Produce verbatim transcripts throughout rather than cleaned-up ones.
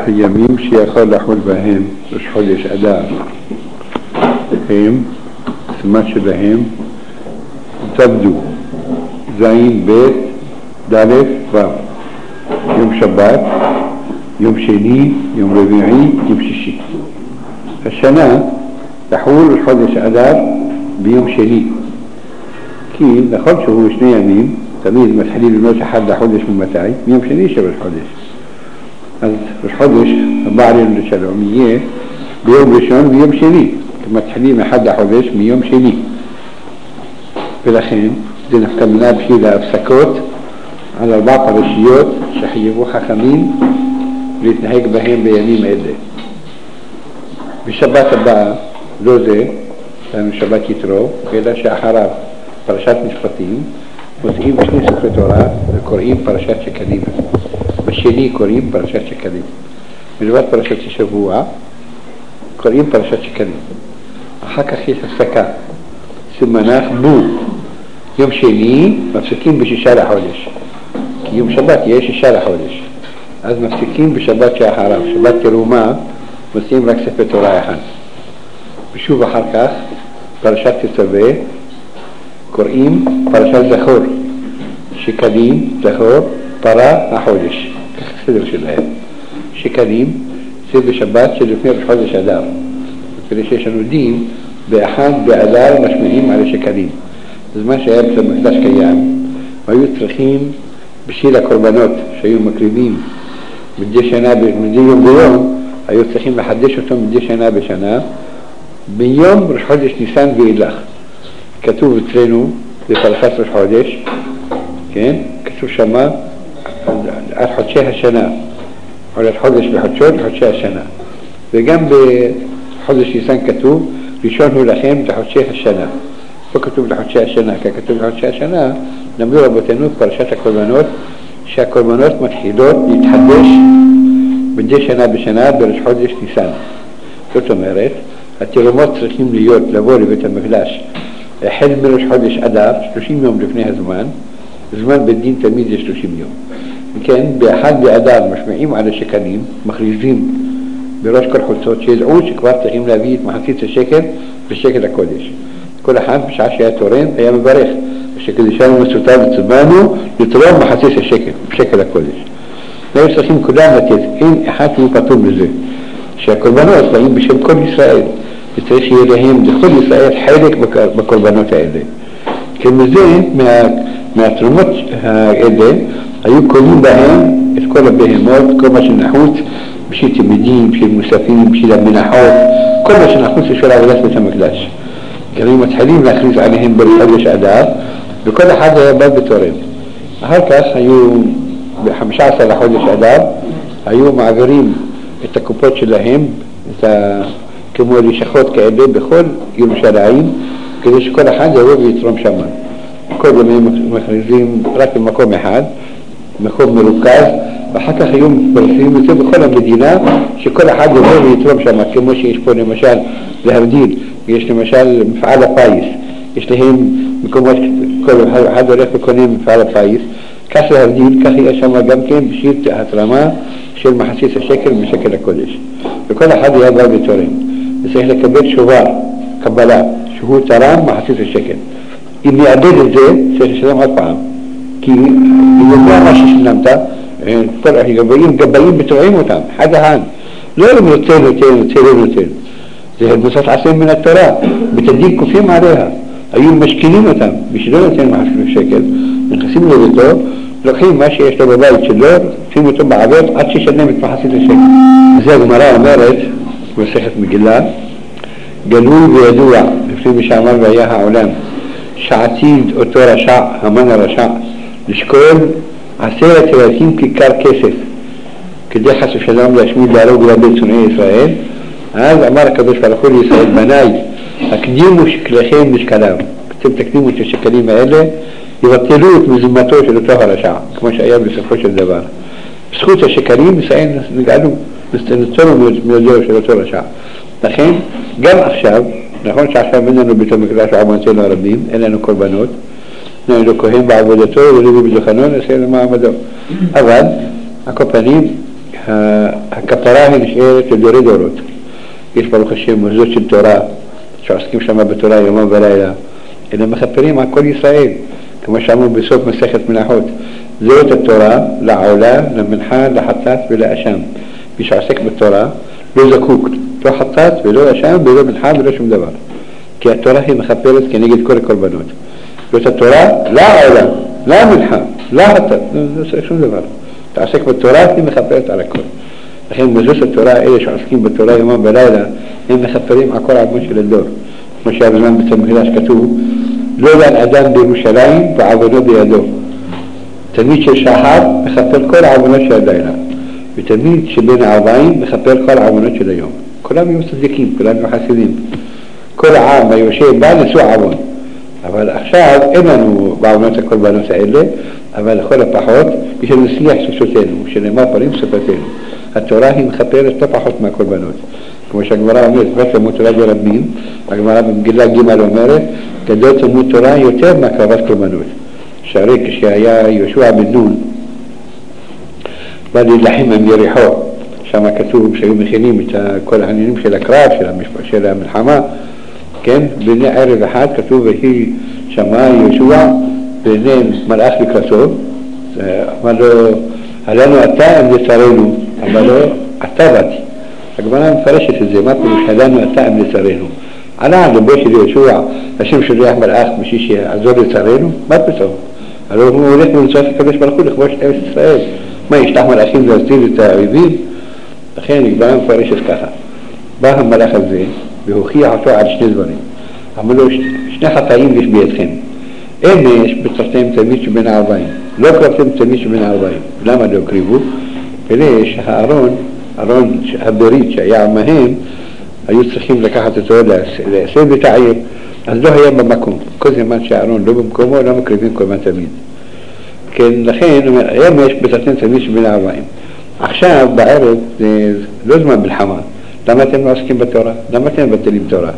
הימים שיכול לחול בהם ראש חודש אדר הם, סימן שלהם תבדו זין, בית, ד', ו'. יום שבת, יום שני, יום רביעי, יום שישי. השנה תחול ראש חודש אדר ביום שני, כי נכון שהוא שני ימים, תמיד מתחילים לבנות אחד לחודש ממתי? מיום שני של ראש חודש. אז ראש חודש הבא עלינו לשלום יהיה ביום ראשון ויום שני, מתחילים אחד לחודש מיום שני, ולכן זה נפקא מינה בשביל ההפסקות על ארבע פרשיות שחייבו חכמים להתנהג בהם בימים אלה. בשבת הבאה לא זה, לנו שבת יתרו, אלא שאחריו פרשת משפטים, מוצאים שני ספרי תורה וקוראים פרשת שקלים. בשני קוראים פרשת שקלים. מלבד פרשת השבוע קוראים פרשת שקלים. אחר כך יש הפסקה, סימנך בו. יום שני מפסיקים בשישה לחודש, כי יום שבת יהיה שישה לחודש, אז מפסיקים בשבת שאחריו, שבת תרומה, מוצאים רק ספר תורה אחד. ושוב אחר כך פרשת תצווה קוראים פרשת זכור, שקלים, זכור, פרה, החודש, כך הסדר שלהם. שקלים זה בשבת שלפני ראש חודש אדר, וכדי שיש לנו דין באחד באדר משמיעים על השקלים. זה מה שהיה בית המקדש קיים, והיו צריכים בשביל הקורבנות שהיו מקריבים מדי שנה, מדי יום ביום, היו צריכים לחדש אותו מדי שנה בשנה ביום ראש חודש ניסן ואילך. כתוב אצלנו בפרשת ראש חודש, כן? כתוב שמה על חודשי השנה, על חודש בחודשות חודשי השנה, וגם בחודש ניסן כתוב ראשון הוא לכם לחודשי השנה. פה כתוב לחודשי השנה, כי כתוב לחודשי השנה, למדו רבותינו פרשת הקורבנות, שהקורבנות מתחילות להתחדש מדי שנה בשנה בראש חודש ניסן. זאת אומרת, התרומות צריכים להיות, לבוא לבית המקדש החל מראש חודש אדר, שלושים יום לפני הזמן, זמן בדין תמיד זה שלושים יום. וכן, באחד באדר משמיעים על השקלים, מכריזים בראש כל חוצות, שידעו שכבר צריכים להביא את מחצית השקל בשקל הקודש. כל אחד בשעה שהיה תורם היה מברך, ושקדישנו מסוטה וצבנו לתרום מחצית השקל בשקל הקודש. והיו צריכים כולם לתת, אין אחד יהיו פתאום לזה, שהקורבנות באים בשם כל ישראל, וצריך שיהיה להם לכל ישראל חלק בקורבנות האלה. כי מזה, מה, מהתרומות האלה, היו קונים בהם את כל הבהמות, כל מה שנחוץ, בשביל תלמידים, בשביל מוספים, בשביל המנחות, כל מה שנחוץ בשביל עבודת בית המקדש. כי היו מתחילים להכריז עליהם בראש חודש אדר, וכל אחד היה בא בתורם. אחר כך היו, ב-חמישה עשר לחודש אדר, היו מעבירים את הקופות שלהם, את ה... כמו לשכות כאלה בכל ירושלים, כדי שכל אחד יבוא ויתרום שמה. קודם הם מכריזים רק במקום אחד, מקום מרוכז, ואחר כך היו מפרסמים את זה בכל המדינה, שכל אחד יבוא ויתרום שמה, כמו שיש פה למשל להבדיל, יש למשל מפעל הפיס, יש להם מקומות, כל אחד הולך וקונה מפעל הפיס, כך להבדיל, כך יש שם גם כן בשביל התרמה של מחצית השקל בשקל הקודש, וכל אחד היה בא ותורם. וצריך לקבל שובר, קבלה, שהוא תרם מחצית השקל. אם יעדד את זה, צריך לשלם עוד פעם. כי אם יודע מה ששלמת, גבאים, גבאים בתרועים אותם, חד אחד. לא אם נותן, נותן, נותן, לא נותן. זה מוסף עשה מן התורה, בתדין כופים עליה. היו משכינים אותם, בשביל לא נותן מחצית השקל, נכנסים לביתו, לוקחים מה שיש לו בבית שלו, שים אותו בעבוד עד שישלם את מחצית השקל. וזה הגמרא אומרת, במסכת מגילה, גלוי וידוע לפני מי שאמר והיה העולם, שעתיד אותו רשע, המן הרשע, לשקול עשרת אלפים כיכר כסף כדי חס ושלום להשמיד להרוג ולאבד שונאי ישראל. אז אמר הקדוש ברוך הוא לישראל, בניי, הקדימו שקליכם משקליו, אתם תקדימו את השקלים האלה, יבטלו את מזומתו של אותו הרשע, כמו שהיה בסופו של דבר. בזכות השקלים ישראל נגעלו, נצטרנו מיודעו של אותו רשע. לכן, גם עכשיו, נכון שעכשיו אין לנו בית המקדש ועמונתנו הרבים, אין לנו קורבנות, אין לנו כהן בעבודתו ולוי בדוכנו, נעשה לנו מעמדו. אבל, הקופנים, הכפרה היא נשארת לדורי דורות. יש ברוך השם מוסדות של תורה, שעוסקים שם בתורה יומם ולילה, אלא מכפרים על כל ישראל, כמו שאמרו בסוף מסכת מנחות. זאת התורה לעולה, למנחה, לחטאת ולאשם. מי שעוסק בתורה לא זקוק, לא חטאת ולא אשם ולא מנחה ולא שום דבר. כי התורה היא מכפרת כנגד כל הקורבנות. זאת התורה לעולה, למנחה, לחטאת, לא צריך שום דבר. תעסק בתורה, היא מכפרת על הכל. לכן מוסדות התורה, אלה שעוסקים בתורה יומם ולילה, הם מכפרים על כל עוון של הדור. כמו שהזמן בית המקדש כתוב, לא דן אדם בירושלים ועוונו בידו. תלמיד של שחר מכפר כל העוונות של הלילה, ותלמיד שבין הערביים מכפר כל העוונות של היום. כולם יהיו צדיקים, כולם יהיו חסידים. כל העם היושב בא נשוא עוון. אבל עכשיו אין לנו בעוונות הקורבנות האלה, אבל לכל הפחות יש לנו שיח ששותנו, שנאמר פרים שפתנו. התורה היא מכפרת לא פחות מהקורבנות. כמו שהגמרא אומרת, כבר תלמוד תורה ברבים, הגמרא במגילה ג' אומרת, גדול תלמוד תורה יותר מהקרבת קורבנות. שהרי כשהיה יהושע בן נון, בא להילחם עם יריחו, שם כתוב שהיו מכינים את כל העניינים של הקרב, של, המשפ... של המלחמה, כן? בני ערב אחד כתוב, והיא שמעה יהושע, והנה מלאך לקראתו, אמר לו, עלינו אתה אם לצרינו, אמר לו, אתה באתי. הגמרא מפרשת את זה, מה פירוש עלינו אתה אם לצרינו? עלה על לבו של יהושע, השם שולח מלאך בשביל שיעזור לצרינו? מה פתאום? הרי הוא הולך למצוא את הקדוש ברוך הוא לכבוש את ארץ ישראל. מה, ישלח מלאכים להסתיר את האויבים? לכן הגמרא מפרשת ככה. בא המלאך הזה והוכיח אותו על שני דברים. אמר לו, שני חטאים יש בידכם. אמש בצרתם תלמיד שבין הארבעים. לא קרבתם תלמיד שבין הארבעים. למה לא קריבו? פלא שהארון, ארון הברית שהיה עמהם, היו צריכים לקחת אותו לעשב את העיר, אז לא היה במקום. כל זמן שהארון לא במקומו, לא מקריבים קורבן תמיד. כן, לכן, אמש בצרתם תלמיד שבין הארבעים. עכשיו, בערב, זה לא זמן מלחמה. למה אתם לא עוסקים בתורה? למה אתם מבטלים תורה?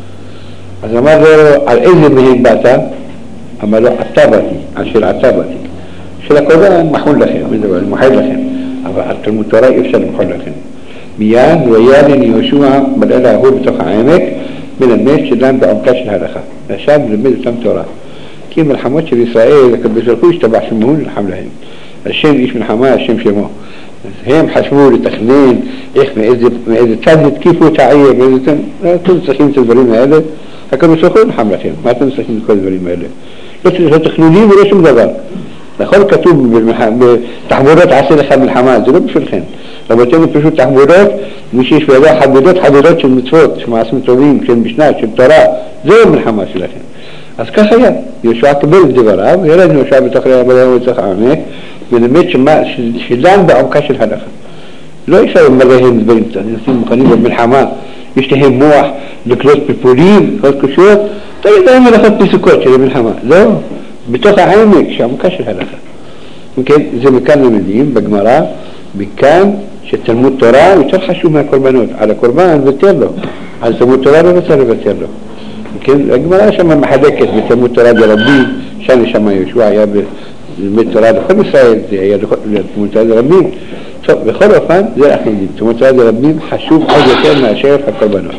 אז אמר לו, על איזה מהם באת? אמר לו, אתה באתי, על של אתה באתי. של הקורבן מחול לכם, מוחד לכם. אבל על תלמוד תורה אי אפשר למחול לכם. מיד והיה לי יהושע בלילה ההוא בתוך העמק, מלמד שדן בעומקה של הלכה. ועכשיו מלמד אותם תורה. כי מלחמות של ישראל, הקדוש ברוך הוא השתבח שמו נלחם להם. השם איש מלחמה, השם שמו. אז הם חשבו לתכנן איך מאיזה, מאיזה צד התקיפו את העיר, מאיזה צד, לא, אתם צריכים את הדברים האלה, הקדוש ברוך הוא נלחם לכם. מה אתם צריכים את כל הדברים האלה? לא צריך תכנונים ולא שום דבר. נכון כתוב בתחבורות עשה לך מלחמה, זה לא בשבילכם. רבותינו פשוט תחבורות, מי שיש בידו חבודות, חבודות של מצוות, של מעשים טובים, של משנה, של תורה, זה המלחמה שלכם. אז כך היה, יהושע קיבל את דבריו, ילד יהושע בתוך רבנו וצריך העמק, ולמד שדן בעומקה של הלכה. לא אפשר למלאהם דברים, אנשים מוכנים במלחמה, יש להם מוח לקלוט פלפולים, לקלוט קושיות, תגיד להם הלכות פסוקות של המלחמה. לא, בתוך העמק, שהעומקה של הלכה. וכן, זה מכאן למדים בגמרא, מכאן שתלמוד תורה יותר חשוב מהקורבנות. על הקורבן ותר לו, על תלמוד תורה לא רוצה לוותר לו. כן, הגמרא שם מחדקת בתלמוד תורה דרבים, שם שם יהושע היה בלמד תורה לכל ישראל, זה היה תלמוד תורה דרבים. טוב, בכל אופן, זה אנחנו יודעים, תלמוד תורה דרבים חשוב עוד יותר מאשר הקורבנות.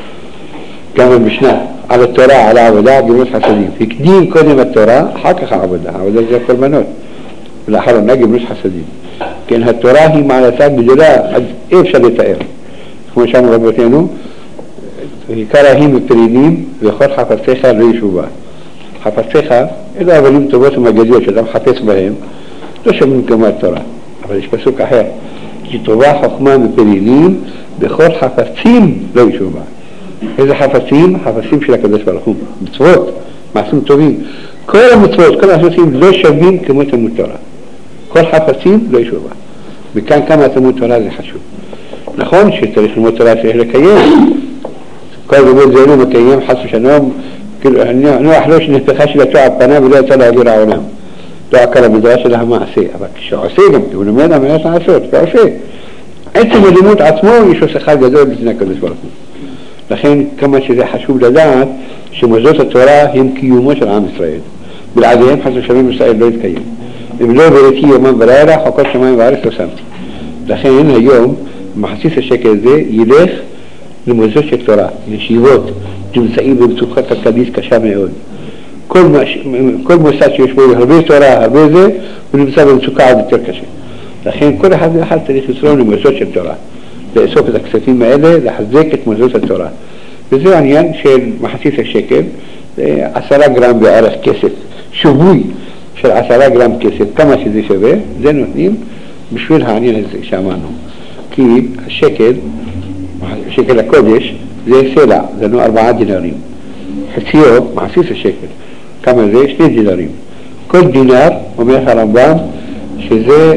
גם במשנה, על התורה, על העבודה, גמילות חסדים. הקדים קודם התורה, אחר כך העבודה. העבודה זה הקורבנות. ולאחרונה גמילות חסדים. כן, התורה היא מעלתה גדולה, אז אי אפשר לתאר. כמו שאמרו רבותינו, עיקר ההים ופרינים וכל חפציך לא ישובה. חפציך, אלו אבנים טובות ומגדיות שאדם חפץ בהם, לא שומעים כמו התורה. אבל יש פסוק אחר, כי טובה חוכמה ופרינים בכל חפצים לא ישובה. איזה חפצים? חפצים של הקדוש ברוך הוא. מצוות, מעשים טובים. כל המצוות, כל החפצים לא שווים כמו תלמוד תורה. כל חפצים לא ישובה. מכאן כמה תלמוד תורה זה חשוב. נכון שצריך ללמוד תורה צריך לקיים. כל דבר זה לא מקיים חס ושלום, נוח לא שנפחה של התואר פנה ולא יצא להעביר העולם. לא עקר המדרש של המעשה. אבל כשעושה גם, הוא לומד המעשה לעשות, ועושה. עצם הלימוד עצמו יש לו שכר גדול לפני הקדוש ברוך הוא. לכן כמה שזה חשוב לדעת שמוסדות התורה הם קיומו של עם ישראל. בלעדיהם חס ושלום ישראל לא יתקיים. אם לא בראתי יומם ולילה, חוקות שמיים וארץ לא שמתי. לכן היום מחצית השקל הזה ילך למוסדות של תורה, ישיבות נמצאים במצוקה כלכלית קשה מאוד. כל, מש... כל מוסד שיש בו הרבה תורה, הרבה זה, הוא נמצא במצוקה עוד יותר קשה. לכן כל אחד ואחד צריך לצרום למוסדות של תורה, לאסוף את הכספים האלה, לחזק את מוסדות התורה. וזה העניין של מחצית השקל, עשרה גרם בערך כסף, שבוי של עשרה גרם כסף, כמה שזה שווה, זה נותנים בשביל העניין הזה שאמרנו. כי השקל, שקל הקודש, זה סלע, זה נו ארבעה דינרים. חציו, מחצית השקל, כמה זה? שני דינרים. כל דינר, אומר הרמב"ם, שזה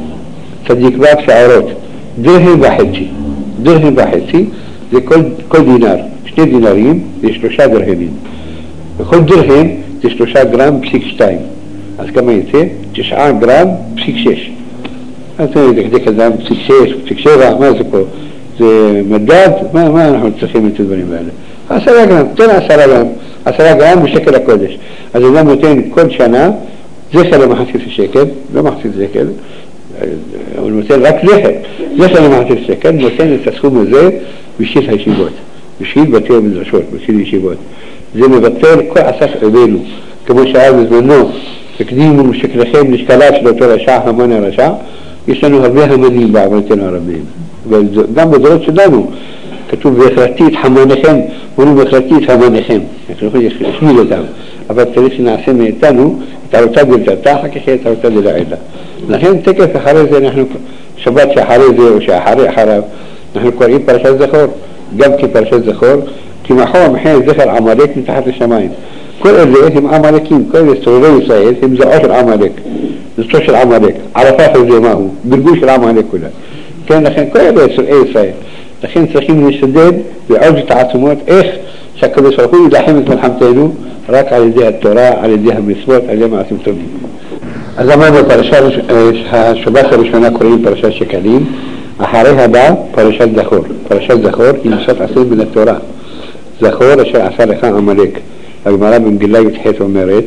צדיק רב שערות, דרהם וחצי. דרהם וחצי זה כל, כל דינר, שני דינרים זה שלושה דרהמים. וכל דרהם זה שלושה גרם פסיק שתיים. אז כמה יצא? תשעה גרם פסיק שש. אז זה דקדק אדם פסיק שש, פסיק שבע, מה זה פה? זה מדד, מה, מה אנחנו צריכים את הדברים האלה? עשרה גרם, תן עשרה גרם, עשרה גרם בשקל הקודש. אז אדם נותן כל שנה, זכר למחצית השקל, לא מחצית השקל, הוא נותן רק זכר, זכר למחצית השקל, נותן את הסכום הזה בשביל הישיבות, בשביל בתי המדרשות, בשביל ישיבות. זה מבטל כל עסק עבנו, כמו שהיה בזמנו, הקדימו שקלכם לשקלה של אותו רשע, המן הרשע, יש לנו הרבה המנים בעברתנו הרבים. וגם בדורות שלנו כתוב בהחלטית המניכם, אומרים בהחלטית המניכם, אנחנו יכולים להשמיד אותם, אבל צריך שנעשה מאיתנו את ערותה דלתתה, אחר כך את ערותה דלעילה. לכן תקף אחרי זה, אנחנו, שבת שאחרי זה או שאחרי אחריו, אנחנו קוראים פרשת זכור, גם כפרשת זכור, כי מאחור המחיר זכר עמלק מתחת לשמיים. כל אלה הם עמלקים, כל אלה סובבי ישראל הם זרעו של עמלק, זרעו של עמלק, ערפת הזה מהו, ברגוש של עמלק כולה. כן, לכן כל אלה סובבי ישראל. לכן צריכים להשתדל ועוד את העצומות איך שהקדוש ברוך הוא יילחם את מלחמתנו רק על ידי התורה, על ידי המצוות, על ידי מעשים טובים. אז אמרנו פרשת השבת הראשונה קוראים פרשת שקלים, אחרי הבא פרשת זכור. פרשת זכור היא נשאת עשה מן התורה. זכור אשר עשה לך עמלק. הגמרא במגילה י"ח אומרת,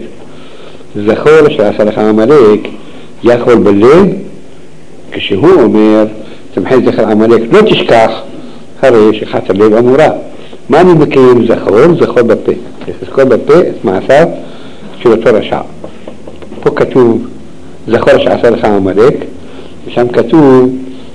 זכור אשר עשה לך עמלק יכול בלב, כשהוא אומר תמחה זכר עמלק לא תשכח, הרי שחת הלב אמורה. מה אני מקיים זכור? זכור בפה. לזכור בפה את מעשיו של אותו רשע. פה כתוב זכור שעשה לך עמלק, ושם כתוב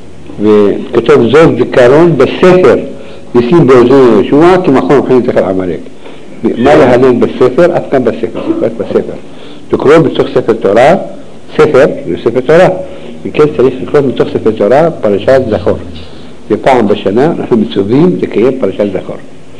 וכתוב זאת זיכרון בספר ישים באוזן ישוע כמכון מבחינת זכר עמלק. מה להלן בספר? אף כאן בספר, בספר. תקראו בתוך ספר תורה, ספר, זה ספר תורה. וכן צריך לקרוא מתוך ספר תורה פרשת זכור. ופעם בשנה אנחנו מצווים לקיים פרשת זכור.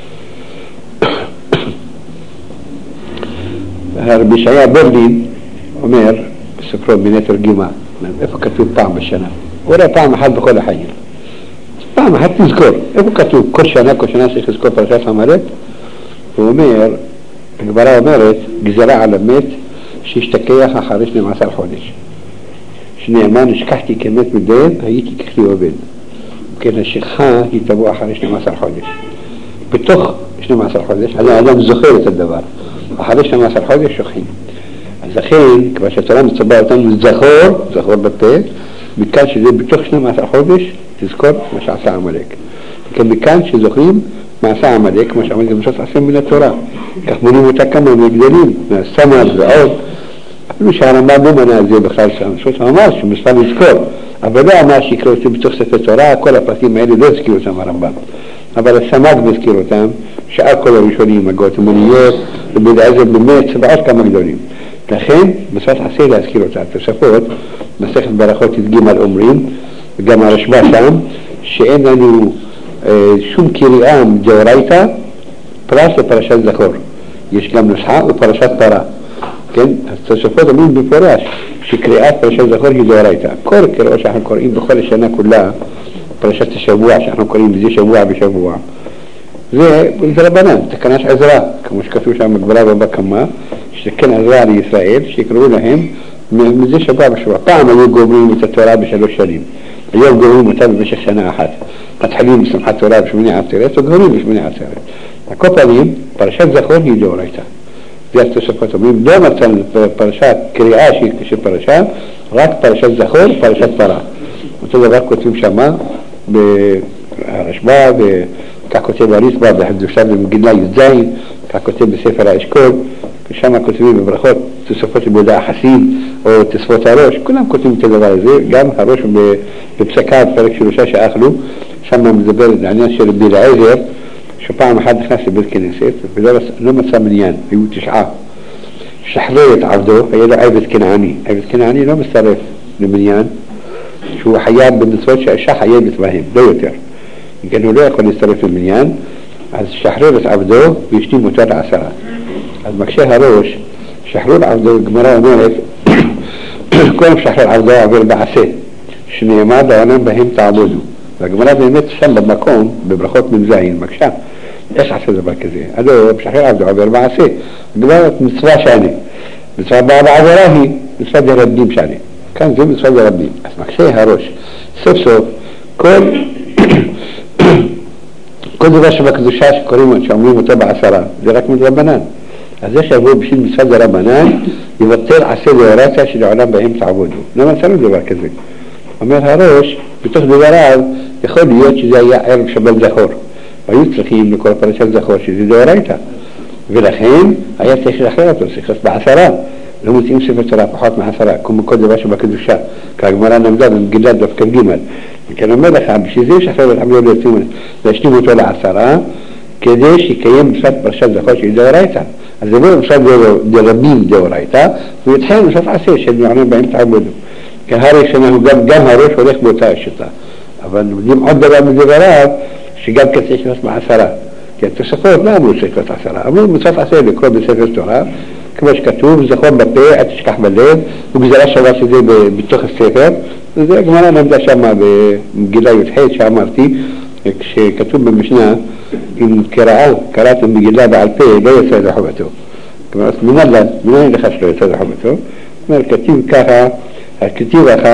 הרבי ישעיה ברלין אומר בספרו מיני תרגימה, איפה כתוב פעם בשנה? הוא רואה פעם אחת בכל החיים. פעם אחת תזכור, איפה כתוב כל שנה, כל שנה צריך לזכור פרשת עמלק? הוא אומר, הגמרא אומרת, גזרה על המת שהשתכח אחרי שנים עשר חודש. שנאמר, נשכחתי כמת מדין, הייתי ככלי עובד. כן, השכחה היא תבוא אחרי שנים עשר חודש. בתוך שנים עשר חודש, האדם זוכר את הדבר. אחרי שנים עשר חודש שוכחים. אז לכן, כבר שהתורה מצווה אותנו זכור, זכור בפה, מכאן שזה בתוך שנים עשר חודש, תזכור מה שעשה עמלק. כן, מכאן שזוכרים מעשה עמלק, כמו שעמלק זה משהו עשה מן התורה. כך מונים אותה כמה מגדלים, מהסמר ועוד. אפילו שהרמב"ם לא מנה את זה בכלל, שהוא אמר שמספר לזכור, אבל לא אמר שיקראו אותי בתוך ספר תורה, כל הפרטים האלה לא הזכיר אותם הרמב"ם. אבל הסמ"ג מזכיר אותם, שאר כל הראשונים, הגות המוניות, ובדעזר באמת, ועוד כמה גדולים. לכן, בספר עשה להזכיר אותה. תוספות, מסכת ברכות ג' אומרים, וגם הרשב"א שם, שאין לנו אה, שום קריאה מדאורייתא, פרס לפרשת זכור. יש גם נוסחה ופרשת פרה. כן? התוספות אומרים בפורש שקריאת פרשת זכור היא דאורייתא. כל קריאות שאנחנו קוראים בכל השנה כולה, פרשת השבוע שאנחנו קוראים בזה שבוע בשבוע, זה, זה רבנן, תקנת עזרא, כמו שכתוב שם בגמרא בבא קמא, שכן עזרא לישראל, שיקראו להם מזה שבוע בשבוע. פעם היו גומרים את התורה בשלוש שנים, היום גומרים אותה במשך שנה אחת. מתחילים בשמחת תורה בשמיני עצרת וגומרים בשמיני עצרת. הכל פעמים, פרשת זכור היא דאורייתא. זה התוספות אומרים, לא מצאנו פרשת קריאה של פרשה, רק פרשת זכור, פרשת פרה. אותו דבר כותבים שמה, ברשב"א, וכך כותב הריסב"א בחדושה במגילה י"ז, כך כותב בספר האשכול, ושם כותבים בברכות תוספות לבודה החסיד או תוספות הראש, כולם כותבים את הדבר הזה, גם הראש בפסקה, פרק שלושה שאכלו, שם מדבר על העניין של רבי אליעזר, שפעם אחת נכנס לבית כנסת ולא מצא מניין, היו תשעה. שחרר את עבדו, היה לו עבד כנעני. עבד כנעני לא מצטרף למניין, שהוא חייב במצוות שהאישה חייבת בהם, לא יותר. כן, הוא לא יכול להצטרף למניין, אז שחרר את עבדו וישתים אותו לעשרה. אז מקשה הראש, שחרור עבדו, גמרא אומרת, כל שחרר עבדו עבר בעשה, שנאמר לעולם בהם תעבודו. והגמרא באמת שם במקום, בברכות ממזין, מקשה, איך עשה דבר כזה? הלא, שחרר עבדו עבר בעשה. גמרא מצווה שאני. מצווה בעברה היא מצווה דרבים שאני. כאן זה מצווה דרבים. אז מקשה הראש. סוף סוף, כל כל דבר שבקדושה שקוראים, שאומרים אותו בעשרה, זה רק מדרבנן. אז זה שיבוא בשביל מצווה דרבנן, יבטל עשה דאורייתא שלעולם בהם תעבודו. לא מצאנו דבר כזה. אומר הראש, בתוך דבריו, יכול להיות שזה היה ערב שבת זכור. והיו צריכים לכל פרשת זכור שזה דאורייתא. ולכן היה צריך לשחרר אותו, צריך לעשות בעשרה. לא מוצאים ספר תורה פחות מעשרה, כמו כל דבר שבקדושה, כהגמרא נמדה במגילה דף כ"ג. וכן אומר לך, בשביל זה ישחרר את עמלו להשלים אותו לעשרה, כדי שיקיים מצוות פרשת זכור שהיא דאורייתא. אז זה לא מצוות דרבים דאורייתא, הוא יתחיל מצוות עשה של מעולם בהם תעבודו. כן, הרי שאנחנו גם, גם הראש הולך באותה השיטה. אבל לומדים עוד דבר מדבריו, שגם כזה יש לעשות בעשרה. כי התוספות לא אמרו צריך לעשות עשרה, אמרו מצוות עשה לקרוא בספר תורה, כמו שכתוב, זכור בפה, אל תשכח בלב, וגזרה שווה שזה בתוך הספר, וזה הגמרא נמדה שם במגילה י"ח שאמרתי, כשכתוב במשנה, אם קראה, קראתם מגילה בעל פה, לא יצא את חובתו. כלומר, מנהל, מנהל לך שלא יצא את חובתו. אומר, כתיב ככה, כתיב לך,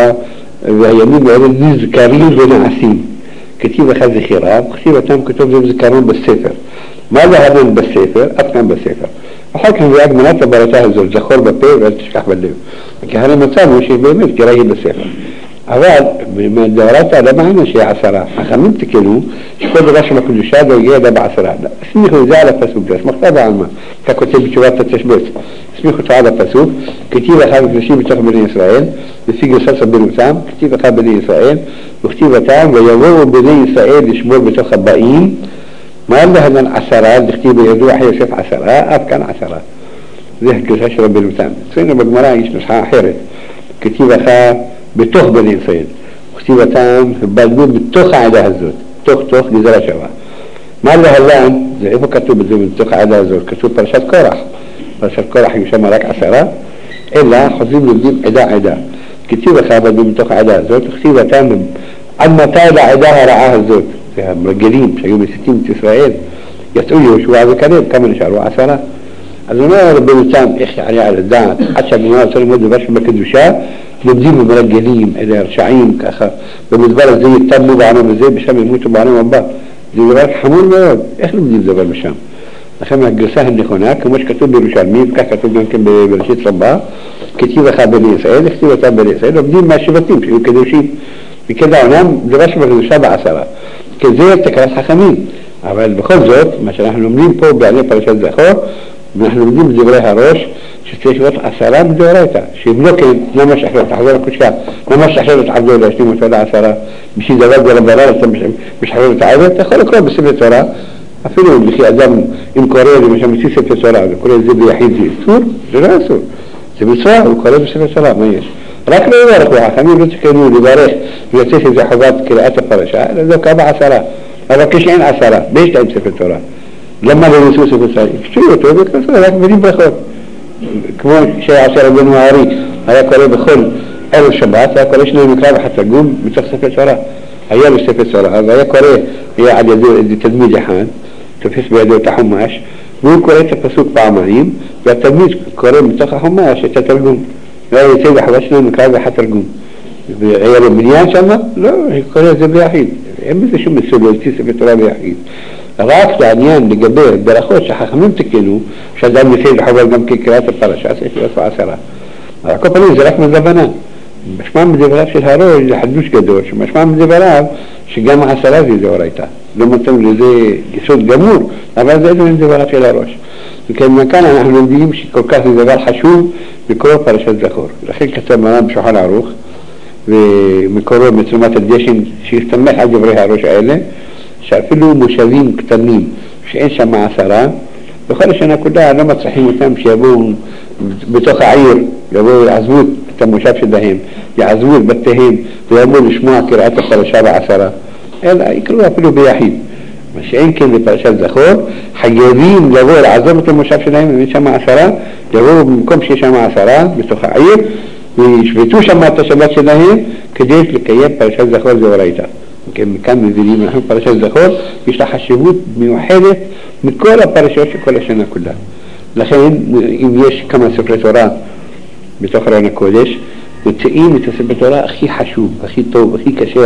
והימים האלה נזכרים ונעשים. כתיב לך זכירה, וכתיב אותם כתוב זה זכרון בספר. מה להבן בספר? אף כאן בספר. אחר כך זה הגמנת הברתה הזאת, זכור בפה ואל תשכח בלב. כי הרי מצאנו שבאמת קרא היא בספר. אבל בדאורייתא לא מעניין שיהיה עשרה. החכמים תקנו שכל דבר שבקדושה לא יהיה אלא בעשרה. הסמיכו את זה על הפסוק, זה אסמכתא בעלמא. כך כותב בתשובת התשבץ. הסמיכו אותו על הפסוק, כתיב אחד וקדושים בתוך בני ישראל, לפי גרסת רבנותם, כתיב אחד בני ישראל, וכתיב אותם, ויבואו בני ישראל לשמור בתוך הבאים, מה להלן עשרה, דכתיב בידוע יוסף עשרה, אף כאן עשרה. זה הגרסה של רבנותם. אצלנו בגמרא יש נוסחה אחרת. כתיב אחד בתוך בני ישראל, וכתיב אותם, בלבו בתוך העדה הזאת, תוך תוך גזרה שווה. מה להלן, זה איפה כתוב בזה בתוך העדה הזאת? כתוב פרשת קורח. פרשת קורח היא שם רק עשרה, אלא חוזרים לומדים עדה עדה. כתיב אחד בלבו בתוך העדה הזאת, וכתיב אותם, עד מתי לעדה הרעה הזאת? והמרגלים שהיו מסיתים את ישראל, יצאו יהושע וכלב, כמה נשארו? עשרה. אז הוא אומר רבנותם, איך יעלה על הדעת, עד שהגמרא רוצה ללמוד דבר שבקדושה, לומדים במרגלים, אלה הרשעים, ככה, במדבר הזה יתמו בעולם הזה, בשם ימותו בעולם הבא. זה דבר חמור מאוד, איך לומדים דבר בשם? לכן הגרסה הנכונה, כמו שכתוב בירושלמי, וכך כתוב גם כן בראשית רבה, כתיב אחד בני ישראל, כתיב אותם בני ישראל, לומדים מהשבטים שהיו קדושים. וכן העולם, דבר שבקדושה בעשרה. כי זה תקרת חכמים. אבל בכל זאת, מה שאנחנו לומדים פה בעלי פרשת זכור, אנחנו לומדים בדברי הראש, שצריך להיות עשרה בדאורייתא, שאם לא כן, למה שחרר, תחזור לקודשה, למה שחרר את עבדו להשלים אותו לעשרה, בשביל דבר דרבנן, אתה משחרר את העבד, אתה יכול לקרוא בספר תורה, אפילו בכי אדם, אם קורא למשל מוציא ספר תורה, וקורא את זה ביחיד, זה אסור? זה לא אסור. זה מצווה, הוא קורא בספר תורה, מה יש? רק לא יברך, והחכמים לא תקנו לברך, ויוצא שזה חובת קריאת הפרשה, אלא זו קבע עשרה. אבל כשאין עשרה, ויש להם ספר תורה. למה לא נשאו ספר תורה? קשרו אותו וכנסו, רק מבינים ברכות. כמו שעשה רבנו הארי, היה קורא בכל ערב שבת, היה קורא שני מקרא וחתרגום מתוך ספר תורה. היה לו ספר תורה, והיה קורא, היה על ידו איזה תלמיד אחד, תופס בידו את החומש, והוא קורא את הפסוק פעמיים, והתלמיד קורא מתוך החומש את התרגום. והיה יוצא בחוות שני מקרא וחתרגום. והיה לו בניין שם? לא, הוא קורא את זה ביחיד. אין בזה שום מסוג, להוציא ספר תורה ביחיד. רק לעניין לגבי ברכות שהחכמים תקנו, שאדם יוצא לחוות גם כקריאת הפרשה, צריך להיות עשרה. על כל פנים זה רק מדרבנן. משמע מדבריו של הראש זה חידוש גדול, שמשמע מדבריו שגם העשרה זה דאורייתא. לא מתאים לזה יסוד גמור, אבל זה לא מדבריו של הראש. וכן מכאן אנחנו לומדים שכל כך זה דבר חשוב לקרוא פרשת זכור. לכן כתב מרן בשולחן ערוך, ומקורו בתרומת הדשן שהסתמך על דברי הראש האלה, שאפילו מושבים קטנים שאין שם עשרה, בכל השנה כולה לא מצליחים אותם שיבואו בתוך העיר, יבואו יעזבו את המושב שלהם, יעזבו את בתיהם ויבואו לשמוע קריאת הפרשה בעשרה, אלא יקראו אפילו ביחיד. מה שאין כן בפרשת זכור, חייבים לבוא לעזוב את המושב שלהם, אם יש שם עשרה, יבואו במקום שיש שם עשרה בתוך העיר, וישבטו שם את השבת שלהם כדי לקיים פרשת זכור דאורייתא. מכאן מבינים אנחנו פרשת זכור, יש לה חשיבות מיוחדת מכל הפרשות של כל השנה כולה. לכן אם יש כמה ספרי תורה בתוך ארון הקודש, מוצאים את הספר תורה הכי חשוב, הכי טוב, הכי כשר.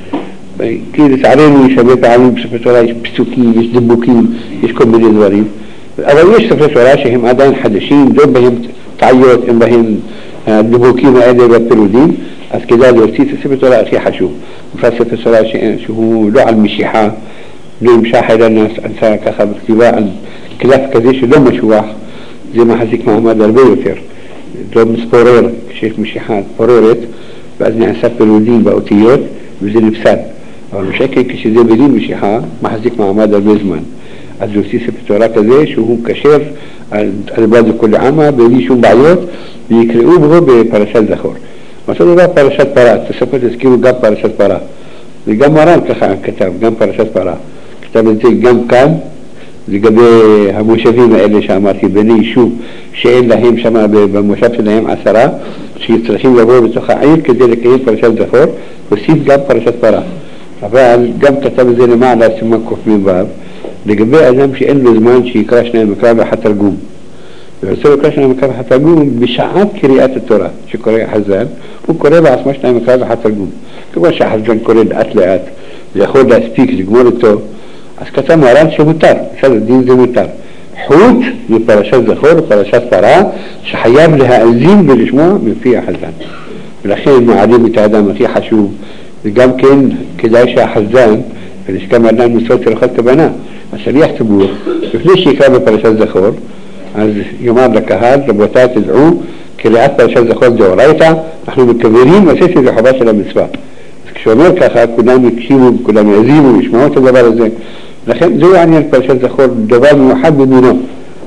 כי לצערנו יש הרבה פעמים בספר תורה, יש פסוקים, יש דיבוקים, יש כל מיני דברים, אבל יש ספרי תורה שהם עדיין חדשים, לא בהם טעויות, הם בהם הדיבוקים האלה והפירודים, אז כדאי להוציא את הספר תורה הכי חשוב. בפרט ספר תורה שהוא לא על משיחה, לא ימשך אלא נעשה ככה בכתיבה על קלף כזה שלא משוח, זה מחזיק מעמד הרבה יותר, לא מספורר, כשיש משיכה פוררת, ואז נעשה פירודים באותיות וזה נפסד. אבל בשקל כשזה בלי משיכה, מחזיק מעמד הרבה זמן. אז להוציא ספר תורה כזה שהוא קשר על בד וכל עמה, בלי שום בעיות, ויקראו בו בפרשת זכור. אותו דבר פרשת פרה, תספות תזכירו גם פרשת פרה. וגם מרן ככה כתב, גם פרשת פרה. כתב את זה גם כאן, לגבי המושבים האלה שאמרתי, בני יישוב שאין להם שם במושב שלהם עשרה, שצריכים לבוא בתוך העיר כדי לקיים פרשת זכור, הוסיף גם פרשת פרה. אבל גם כתב את זה למעלה סימן ק"ו, לגבי אדם שאין לו זמן שיקרא שניים מקרא ואחת תרגום. ורוצה לקרוא שניים מקרא ואחת תרגום בשעת קריאת התורה, שקורא החזן, הוא קורא בעצמו שניים מקרא ואחת תרגום. כמו שהחזן קורא לאט לאט, ויכול להספיק לגמור אותו, אז כתב מרן שמותר, בסדר, דין זה מותר. חוץ מפרשת זכור ופרשת פרה, שחייב להאזין ולשמוע מפי החזן. ולכן מעלים את האדם הכי חשוב, וגם כן כדאי שהחזן, ולשכם אדם מצוות תלכות כוונה, השליח ציבור, לפני שיקרא בפרשת זכור, אז יאמר לקהל, רבותיי תדעו, קריאת פרשת זכור דאורייתא, אנחנו מקבלים ועושה שזה חובה של המצווה. אז כשאומר ככה, כולם יקשיבו, כולם יאזינו, ישמעו את הדבר הזה. לכן זהו עניין פרשת זכור, דבר מיוחד במינו.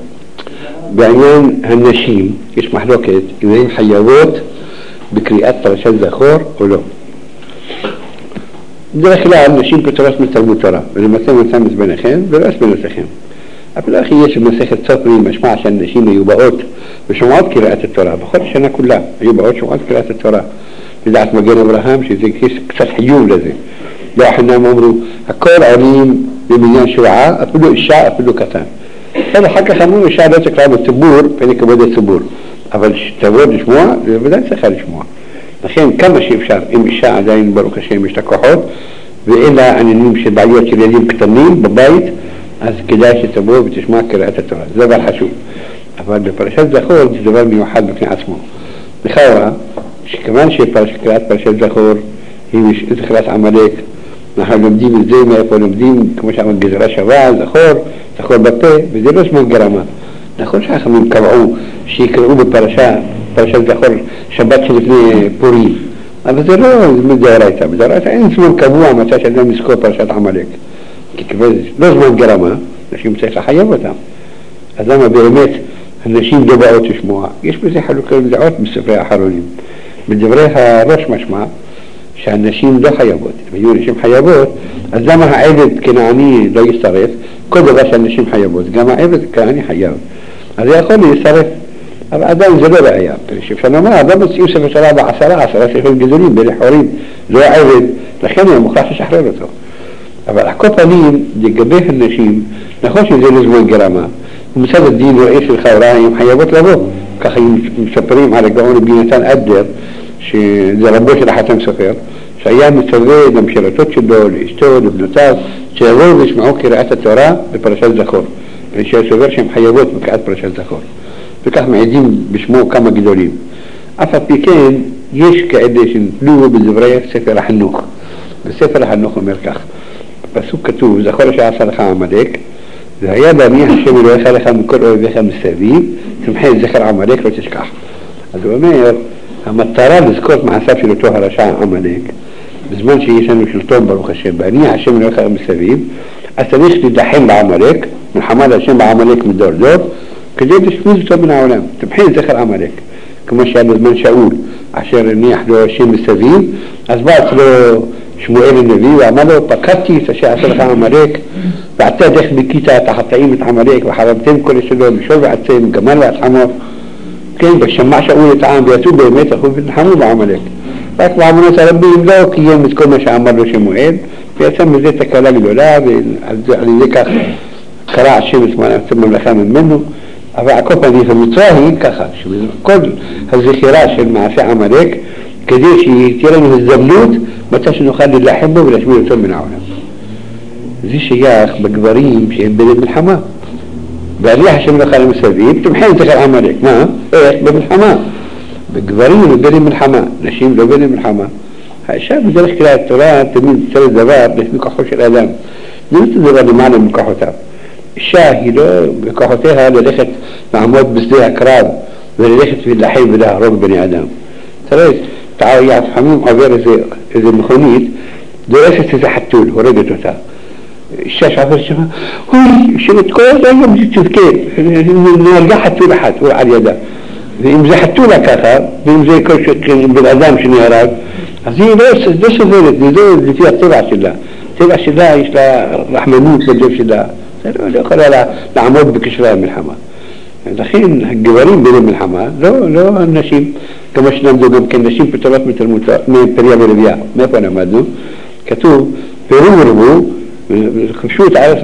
בעניין הנשים, יש מחלוקת, אם הן חייבות בקריאת פרשת זכור או לא. בדרך כלל נשים כתורס מתלמוד תורה, ולמצא מצא מזבניכם ולא אסבנותיכם. אבל אחי יש במסכת סופרי משמע שהנשים היו באות ושומעות קריאת התורה, בכל השנה כולה היו באות שומעות קריאת התורה. לדעת מגן אברהם שזה קצת חיוב לזה. לא חינם אמרו, הכל עולים במניין שבעה, אפילו אישה, אפילו קטן. אבל אחר כך אמרו, אישה לא צריכה בציבור, פני כבוד הציבור. אבל שתבוא לשמוע, זה בוודאי צריכה לשמוע. לכן כמה שאפשר, אם אישה עדיין ברוך השם יש לה כוחות, ואין לה עניינים של בעיות של ילדים קטנים בבית, אז כדאי שתבוא ותשמע קריאת התורה. זה דבר חשוב. אבל בפרשת זכור זה דבר מיוחד בפני עצמו. לכאורה, שכיוון שקריאת פרשת זכור היא זכרת עמלק, אנחנו לומדים את זה מאיפה לומדים, כמו שאמר גזרה שווה, זכור, זכור בפה, וזה לא זמן גרמה. נכון שהחכמים קבעו שיקראו בפרשה, פרשת זכור שבת שלפני פורים, אבל זה לא מדאורייתא, בדאורייתא אין זמן קבוע מתי שאדם יזכור פרשת עמלק, כי כבר לא זמן גרמה, אנשים צריך לחייב אותם. אז למה באמת הנשים לא באות לשמוע? יש בזה חלוקי דעות בספרי האחרונים. בדברי הראש משמע שהנשים לא חייבות, אם היו נשים חייבות, אז למה העבד כנעני לא יצטרף? כל דבר שהנשים חייבות, גם העבד כנעני חייב. אז זה יכול להצטרף, אבל עדיין זה לא בעיה. שאפשר לומר, אדם מוצאים ספר תורה בעשרה, עשרה ספרים גדולים, בלחורים, לא העבד, לכן הוא מוכרח לשחרר אותו. אבל הכל פנים, לגבי הנשים, נכון שזה לא זמן גרמה, ומצד הדין רואה של חבריים חייבות לבוא. ככה מספרים על הגאון רבי נתן אדלר, שזה רבו של החתם סופר, שהיה מצווה למשרתות שלו, לאשתו, לבנותיו, שיבואו וישמעו קריאת התורה בפרשת זכור. ושסובר שהם חייבות בקריאת פרשת זכור. וכך מעידים בשמו כמה גדולים. אף על פי כן, יש כאלה שנתלו בדברי ספר החינוך. בספר החינוך אומר כך, בפסוק כתוב, זכור שעשה לך עמלק, והיה בהניח השם אלוהיך לך מכל אויביך מסביב, תמחה את זכר עמלק לא תשכח. אז הוא אומר, המטרה לזכור את מעשיו של אותו הרשע עמלק, בזמן שיש לנו שלטון ברוך השם, בהניח השם אלוהיך מסביב, אז צריך להילחם בעמלק, מלחמה להשם בעמלק מדור דור, כדי לשפוט אותו מן העולם, תמחה את זכר עמלק. כמו שהיה בזמן שאול, אשר הניח לו השם מסביב, אז בא אצלו שמואל הנביא ואמר לו, פקדתי את אשר עשה לך עמלק, ועתה דרך ביקית את החטאים את עמלק וחרבתם כל שלו, משול ועצם, גמל ואת חמור. כן, ושמע שאול את העם ויצאו באמת, הלכו ונלחמו בעמלק. רק בעמונות הרבים לא קיים את כל מה שאמר לו שמואל, ויצא מזה תקלה גדולה, ועל ידי כך קרא השם את הממלכה ממנו. אבל הכל פנים המצווה היא ככה, שכל הזכירה של מעשה עמלק, כדי שתהיה לנו הזדמנות מתי שנוכל להילחם בו ולהשמיד אותו מן העולם. זה שייך בגברים שהם בין מלחמה. בהניח השם אלוהיך מסביב, תמחה את זכר עמלק. מה? איך? במלחמה. בגברים הם בין מלחמה, נשים לא בין מלחמה. האישה בדרך כלל התורה תמיד צריך דבר מכוחו של אדם. לא דבר למעלה מכוחותיו. אישה היא לא בכוחותיה ללכת לעמוד בשדה הקרב וללכת ולהילחם ולהרוג בני אדם. תראה, תעויה, לפעמים עובר איזה, איזה מכונית, דורסת איזה חתול, הורגת אותה. אישה שעבר שמה, אוי, שנת כל היום זה תבכה, נהרגה חתול אחד, הוא על ידה. ואם זה חתולה ככה, ואם זה בן אדם שנהרג, אז היא לא, לא סובלת, זה לא לפי הטבע שלה. הטבע שלה יש לה רחמנות בלב שלה. זה לא, לא יכולה לעמוד בקשרי המלחמה. לכן הגברים בין המלחמה, לא, לא נשים, כמו שנמדו גם כן, נשים פטורות מפריה ורבייה. מאיפה נמדנו? כתוב, פרו ורבו, כבשו את הארץ,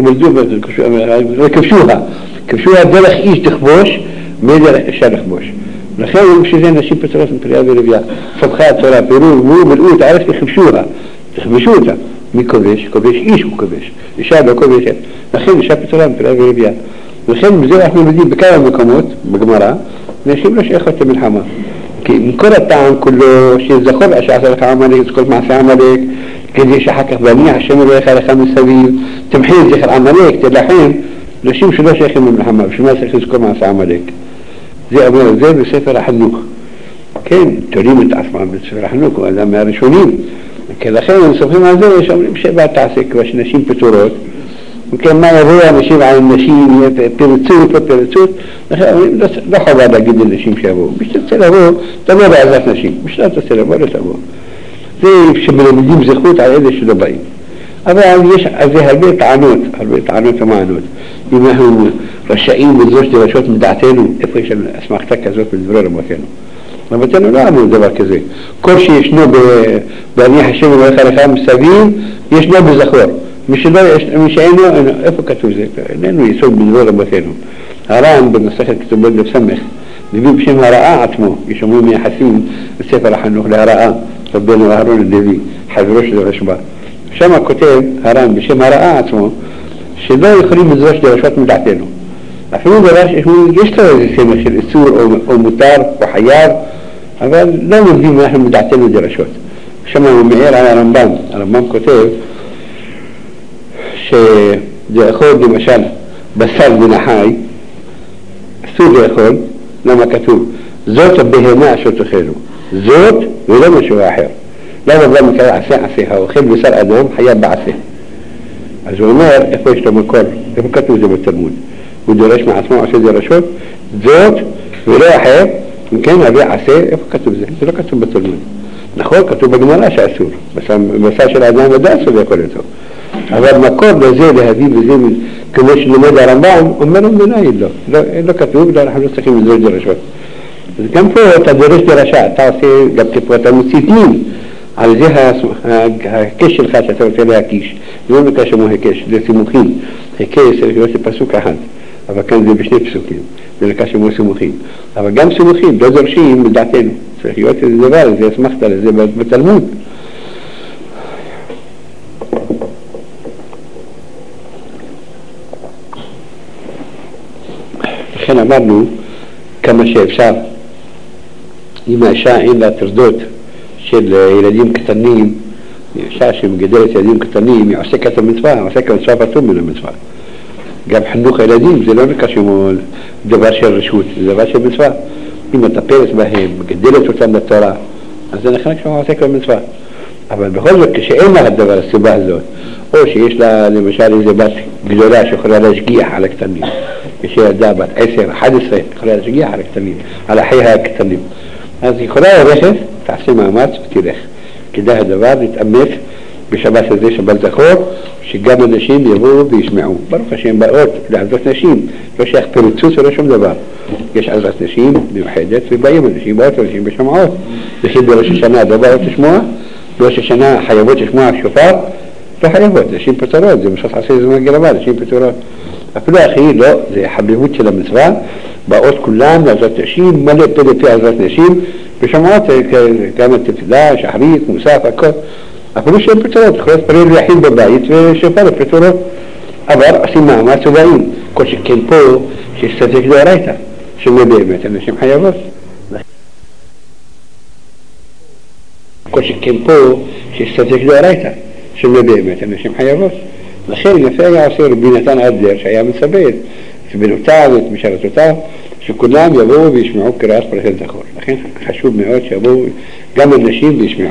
כבשוה, כבשוה דרך איש תכבוש, מדרך אישה לכבוש. לכן שזה נשים פטורות מפריה ורבייה. סבכה התורה, פרו ורבו, מלאו את הארץ וכבשוה, תכבשו אותה. מי כובש? כובש איש הוא כובש, אישה לא כובשת. לכן אישה פטורה מפריה ורבייה. לכן בזה אנחנו לומדים בכמה מקומות, בגמרא, נשים לא שייכות למלחמה. כי מכל הטעם כולו שזכור שעשה לך עמלק, זכור מעשה עמלק, כדי שאחר כך בהניח השם אלוהיך לך מסביב, תמחה את זכר עמלק, תלחם, נשים שלא שייכים למלחמה, בשביל מה צריך לזכור מעשה עמלק. זה אומר, זה בספר החינוך. כן, תולים את עצמם בספר החינוך, הוא אדם מהראשונים. לכן הם סופרים על זה, שאומרים שבא תעשה כבר שנשים פטורות, וכן מה יבואו אנשים על נשים, פרצות או פרצות, לכן אומרים, לא חובה להגיד לנשים שיבואו. בשביל לבוא, תבוא בעזרת נשים, בשביל תעשה לבוא, לא תבוא. זה שמלמדים זכות על אלה שלא באים. אבל יש על זה הרבה טענות, הרבה טענות ומענות. אם אנחנו רשאים לדרוש דרשות מדעתנו, איפה יש לנו אסמכתה כזאת בדברי רבותינו? רבותינו לא אמרו דבר כזה. כל שישנו בהניח השם אלוהיך לך מסביב, ישנו בזכור. מי שאינו, איפה כתוב זה? איננו יסוד בדברי רבותינו. הר"ן במסכת כתובות דף סמך, מביא בשם הרעה עצמו, יש אומרים מייחסים בספר החינוך להרעה, רבנו אהרון הדוי, חברו של הרשב"א. שם כותב הר"ן בשם הרעה עצמו, שלא יכולים לדרוש דרשות מדעתנו. אפילו דבר שיש לו איזה סמך של איסור או מותר או חייב, אבל לא מביאים אנחנו מדעתנו דרשות. שם הוא מעיר על הרמב"ם, הרמב"ם כותב שלאכול למשל בשר מן החי, אסור לאכול, למה כתוב? זאת הבהמה אשר תאכלו, זאת ולא משהו אחר. למה גם מקרא עשה עשה, האוכל בשר אדם חייב בעשה. אז הוא אומר, איפה יש לו מקור? איפה כתוב זה בתלמוד? הוא דורש מעצמו עשה דרשות, זאת ולא אחר, אם כן הביא עשה, איפה כתוב זה? זה לא כתוב בתלמוד. נכון, כתוב בגמרא שאסור, בשר של האדם ודאי אסור לאכול אותו. אבל מקור לזה להביא בזה, כמו שלומד הרמב"ם, אומר לו מנהל לא, לא כתוב, אנחנו לא צריכים לדרוש דרשות. אז גם פה אתה דורש דרשה, אתה עושה, גם פה אתה מוסיף מין, על זה הקש שלך שאתה רוצה להקיש, לא נקרא שמו הקש, זה סימוכים, הקש צריך להיות פסוק אחד, אבל כאן זה בשני פסוקים, זה נקרא שמו סימוכים, אבל גם סימוכים לא דורשים מדעתנו, צריך להיות איזה דבר, זה אסמכת לזה בתלמוד. לכן אמרנו כמה שאפשר אם האישה אין לה טרדות של ילדים קטנים, אישה שמגדלת ילדים קטנים, היא עוסקת במצווה, עוסקת במצווה פטור מן המצווה. גם חינוך הילדים זה לא נקרא כמו דבר של רשות, זה דבר של מצווה. אם מטפלת בהם, מגדלת אותם בתורה, אז זה נכנס כמו עוסק במצווה. אבל בכל זאת, כשאין לה הדבר, הסיבה הזאת, או שיש לה למשל איזה בת גדולה שיכולה להשגיח על הקטנים, יש ילדה בת עשר, אחת עשרה, יכולה להשגיח על הקטנים, על אחיה הקטנים, אז היא יכולה ללכת, תעשה מאמץ ותלך. כדאי הדבר להתאמץ בשבת הזה, שבת זכור, שגם אנשים יבואו וישמעו. ברוך השם באות לעזרת נשים, לא שייך פירוצוס ולא שום דבר. יש עזרת נשים מיוחדת ובאים אנשים, באות אנשים בשמעות. וכי בראש השנה לא באות לשמוע, בראש השנה חייבות לשמוע שופר, לא חייבות, נשים פטורות, זה משהו עשה זמן גרבה, נשים פטורות. אפילו אחי לא, זה חביבות של המצווה, באות כולם לעזרת נשים, מלא פה לפי עזרת נשים, בשמעות גם התפילה, שחרית, מוסף, הכל. אפילו שהן פטורות, יכולות פרל ויחיד בבית ושופר פטורות. אבל עושים מאמץ ובאים, כל שכן פה שיש ספק דאורייתא, שמה באמת אנשים חייבות. כל שכן פה שיש ספק דאורייתא, שמה באמת אנשים חייבות. לכן יפה היה עושה רבי נתן אדלר שהיה מסביר את בנותיו ואת משרתותיו, שכולם יבואו וישמעו קריאת פרשת זכור. לכן חשוב מאוד שיבואו גם אנשים וישמעו.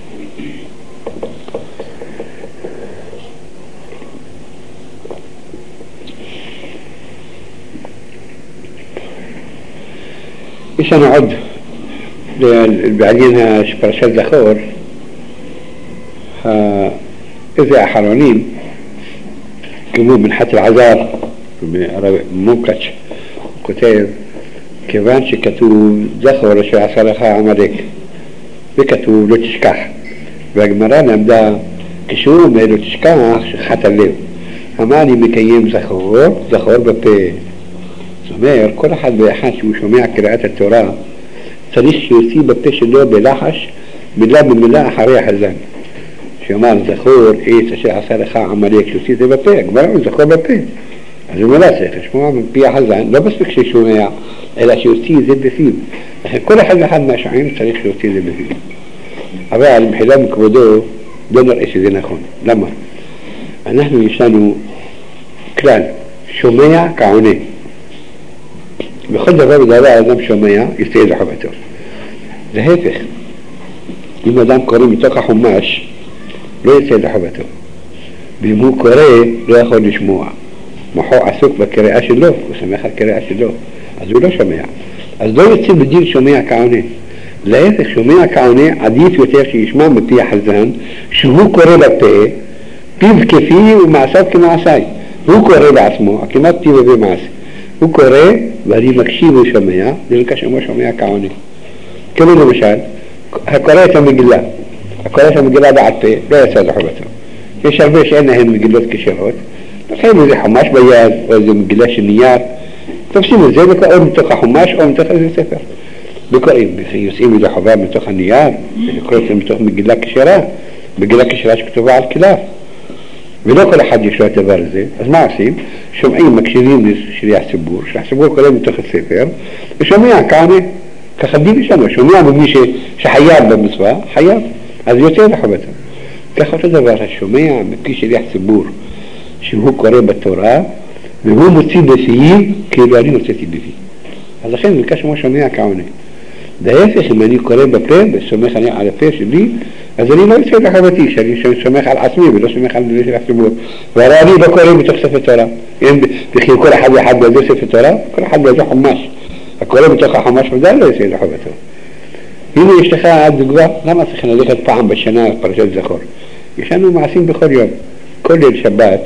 יש לנו עוד בעניין פרשת זכור, איזה האחרונים כמו מנחת אלעזר מוקץ' כותב, כיוון שכתוב זכור שעשה לך עמלק וכתוב לא תשכח, והגמרא למדה כשהוא אומר לא תשכח שחת הלב, אמר אני מקיים זכור, זכור בפה. זאת אומרת, כל אחד ואחד שהוא שומע קריאת התורה צריך שיוציא בפה שלו בלחש מילה במילה אחרי החזן, שאומר זכור עץ אשר עשה לך עמלק, שיוציא את זה בפה, כבר הוא זכור בפה, אז הוא מלא צריך לשמוע מפי החזן, לא מספיק ששומע אלא שיוציא את זה בפיו. לכן כל אחד ואחד מהשעים צריך שיוציא את זה בפיו, אבל מחילה מכבודו לא נראה שזה נכון. למה? אנחנו יש לנו כלל שומע כעונה, בכל דבר ודבר האדם שומע יצא ידי חובתו. להפך, אם אדם קורא מתוך החומש לא יצא ידי חובתו, ואם הוא קורא לא יכול לשמוע, מוחו עסוק בקריאה שלו, הוא שמח על קריאה שלו, אז הוא לא שומע, אז לא יוצא בדין שומע כעונה. להפך, שומע כעונה עדיף יותר שישמע מפי החזן שהוא קורא בפה, פיו כפי ומעשיו כמעשי. הוא קורא בעצמו, כמעט פיו ובמעשה, הוא קורא ואני מקשיב ושומע, זה נקרא שמו שומע כעונה. כמו למשל, הקורא את המגילה, הקורא את המגילה בעל פה, לא יצא לחובתו. יש הרבה שאין להם מגילות כשרות, לכן איזה חומש ביד או איזה מגילה של נייר, תופסים את זה או מתוך החומש או מתוך איזה ספר. וקוראים, יוצאים את החובה מתוך הנייר, וקוראים את זה מתוך מגילה כשרה, מגילה כשרה שכתובה על כליו. ולא כל אחד יש לו את הדבר הזה, אז מה עושים? שומעים, מקשיבים לשליח ציבור, שליח ציבור קורא מתוך הספר, ושומע כעונה, ככה דין שלנו, שומע ממי שחייב במצווה, חייב, אז יוצא לחובתו. ככה אותו דבר, השומע מפי שליח ציבור, שהוא קורא בתורה, והוא מוציא בפיו, כאילו אני מוצאתי בפיו. אז לכן נקרא שמו שומע כעונה. להפך, אם אני קורא בפה וסומך אני על הפה שלי, אז אני לא יוצא לחובתי, שאני סומך על עצמי ולא סומך על שליח ציבור. והרי אני לא קורא בתוך ספר תורה. וכי כל אחד ואחד בידו ספר תורה, כל אחד בידו חומש. הקורא בתוך החומש ודאי לא יוצא לחובתו. הנה יש לך דוגמה, למה צריך ללכת פעם בשנה פרשת זכור? יש לנו מעשים בכל יום. כל ליל שבת,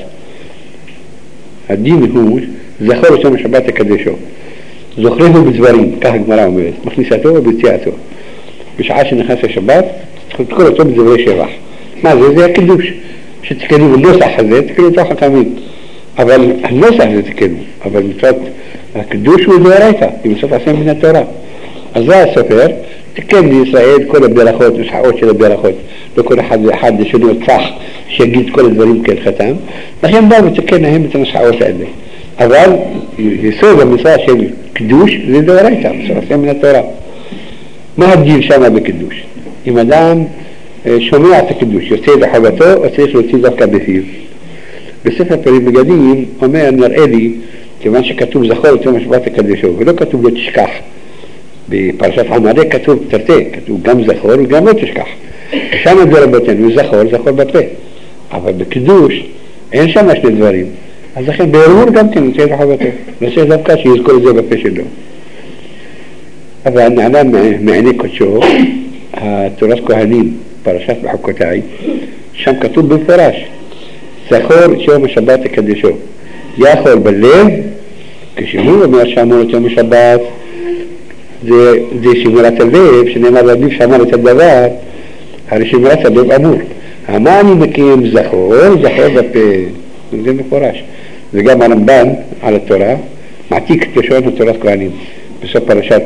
הדין הוא זכור אותו משבת הקדשו. זוכרנו בדברים, כך הגמרא אומרת, מכניסתו וביציאתו. בשעה שנכנס השבת, תזכור אותו בדברי שבח. מה זה? זה הקידוש. שתקנו בנוסח הזה, תקנו תוך התמיד. אבל הנוסח זה תקנו, אבל מצוות הקידוש הוא דאורייתא, היא מצוות עשה מן התורה. אז זה הסופר, תקן לישראל כל הברכות, נוסחאות של הברכות, לא כל אחד ואחד שלו צח שיגיד כל הדברים כהלכתם, לכן בא ותקן להם את הנוסחאות האלה. אבל יסוד המשרה של קדוש זה דאורייתא, מצוות עשה מן התורה. מה הדין שם בקידוש? אם אדם שומע את הקידוש, יוצא לחובתו או צריך להוציא דווקא בפיו? בספר פרי מגדים אומר, נראה לי, כיוון שכתוב זכור את יום השבת תקדשו, ולא כתוב לא תשכח. בפרשת עמלק כתוב תרתי, כתוב גם זכור וגם לא תשכח. שם זה רבותינו, זכור, זכור בפה. אבל בקידוש אין שם שני דברים. אז לכן בערעור גם כן יוצא לחובתו. נעשה דווקא שיזכור את זה בפה שלו. אבל נעלה מעיני קודשו, התורת כהנים, פרשת בחוקותיי, שם כתוב במפורש, זכור את יום השבת תקדשו. יכול בלב, כשהוא אומר שאמור את יום השבת, זה, זה שמירת הלב, שנאמר ללב שאמר את הדבר, הרי שמירת הלב אמור. מה אני מקיים זכור, זכור בפה, זה מפורש. וגם הרמב"ן על התורה, מעתיק את לשון התורת כהנים, בסוף פרשת,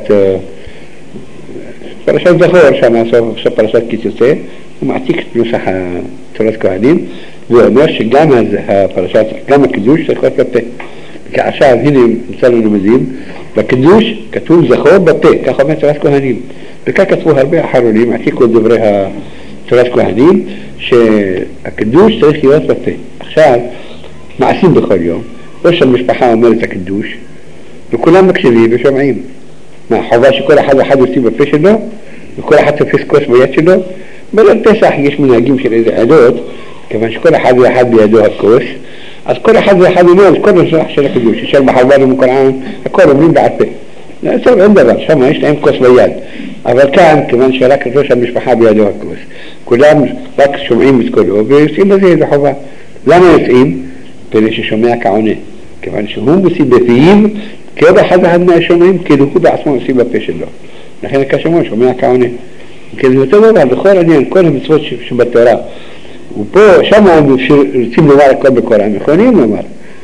פרשת זכור, שם בסוף פרשת קיצוצה, הוא מעתיק את נוסח התורת כהנים, והוא אומר שגם הפרשת, גם הקידוש צריך להיות בפה. כי עכשיו, הנה נמצא לנו למדים, בקידוש כתוב זכור בפה, כך אומר תורת כהנים. וכך כתבו הרבה אחרונים, עתיקו דברי תורת כהנים, שהקידוש צריך להיות בפה. עכשיו, מעשים בכל יום, ראש המשפחה אומר את הקידוש, וכולם מקשיבים ושומעים. מה, חובה שכל אחד ואחד יוציא בפה שלו, וכל אחד תופס כוס ביד שלו? בליל פסח יש מנהגים של איזה עדות, כיוון שכל אחד ואחד בידו הכוס, אז כל אחד ואחד אומר את כל נוסח של הקידוש, ישר בחובה ומקורען, הכל אומרים בעל פה. טוב, אין דבר, שם יש להם כוס ביד. אבל כאן, כיוון שרק ראש המשפחה בידו הכוס, כולם רק שומעים את קולו ויוצאים בזה איזה חובה. למה יוצאים? פני ששומע כעונה. כיוון שהוא מוציא בפיו, כל אחד ואחד מהשומעים, כאילו הוא בעצמו מוציא בפה שלו. לכן כשמוע שומע כעונה. כאילו אותו דבר, בכל עניין, כל המצוות שבתורה. ופה, שם רוצים לומר הכל בקוראן, יכולים לומר.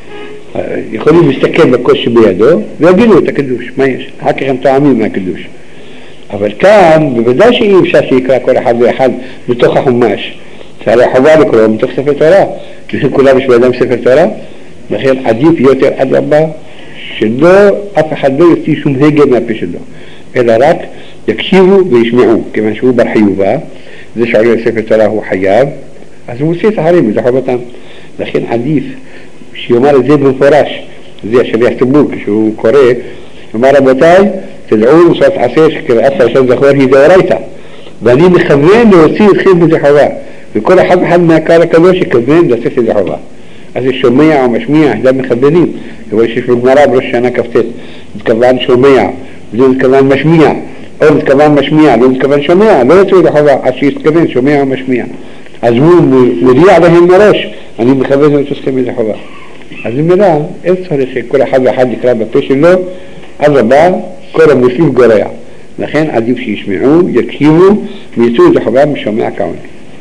יכולים להסתכל בכוס שבידו, ויגידו את הקידוש, מה יש? אחר כך הם טועמים מהקידוש. אבל כאן, בוודאי שאי אפשר שיקרא כל אחד ואחד בתוך החומש. זה הרי חובה לקרוא בתוך ספר תורה. כי כולם יש בידם ספר תורה, לכן עדיף יותר עד רבה, שלא, אף אחד לא יוציא שום הגה מהפה שלו, אלא רק יקשיבו וישמעו, כיוון שהוא בר חיובה, זה שעולה לספר תורה הוא חייב, אז הוא מוציא את החרים, זה חובתם. לכן עדיף שיאמר את זה במפורש, זה השליח ציבור, כשהוא קורא, אמר רבותיי, תדעו מסורת עשה שקראת פרשת זכור היא דאורייתא, ואני מכוון להוציא אתכם בזה חובה, וכל אחד אחד מהקהל הקדוש יכוון לעשות את זה חובה. אז זה שומע או משמיע, זה מכוונים. אבל שיש בגמרא בראש שנה כ"ט, מתכוון שומע, ולא מתכוון משמיע, או מתכוון משמיע, לא מתכוון שומע, לא יוצא את החובה, עד שיתכוון שומע או משמיע. אז הוא מודיע להם מראש, אני מכוון להוציא אתכם בזה חובה. אז במילה, אין צריך שכל אחד ואחד יקרא בפה שלו, אז הבא, כל המוסיף גורע. לכן עדיף שישמעו, יקשיבו, ויצאו את החובה משומע כעונה.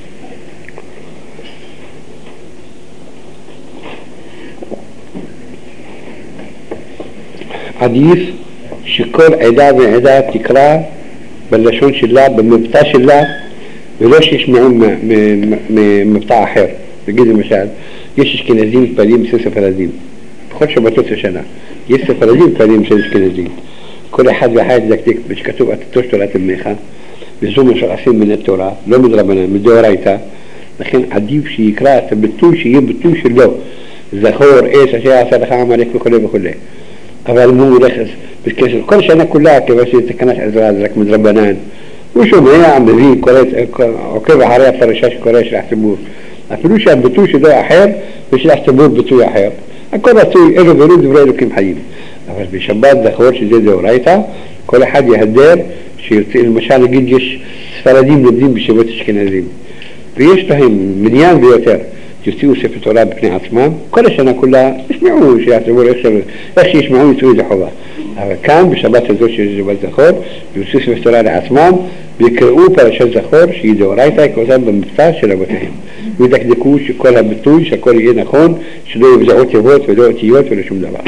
עדיף שכל עדה ועדה תקרא בלשון שלה, במבטא שלה, ולא שישמעו ממבטא אחר. נגיד למשל, יש אשכנזים מתפללים של ספרדים, בכל שבתות השנה. יש ספרדים מתפללים של אשכנזים. כל אחד ואחד ידקדק שכתוב עתתו תורת אמך, וזו מה שעשים מן התורה, לא מדרבנן, מדאורייתא. לכן עדיף שיקרא את הביטוי שיהיה ביטוי שלו, זכור אש אשר עשה לך עמלק וכו' וכו'. אבל הוא הולך בקשר, כל שנה כולה, כיוון שזה תקנת עזרא, זה רק מדרבנן. הוא שומע, מביא, עוקב אחרי הפרשה שקורא שלח ציבור. אפילו שהביטוי שלו אחר, ושלח ציבור ביטוי אחר. הכל רצוי, אלו ולו דברי אלוקים חיים. אבל בשבת זכור שזה דאורייתא, כל אחד יהדר שיוצא, למשל נגיד יש ספרדים לומדים בישיבות אשכנזים, ויש להם מניין ביותר, יוציאו ספר תורה בפני עצמם, כל השנה כולה ישמעו שיעצבו איך שישמעו יצאו איזה חובה. אבל כאן בשבת הזו של שבת זכור, יוציאו ספר תורה לעצמם ויקראו פרשת זכור שהיא דאורייתא כעוסם במבטא של אבותיהם, וידקדקו שכל הביטוי שהכל יהיה נכון, שלא יבזעו תיבות ולא אותיות ולא שום דבר.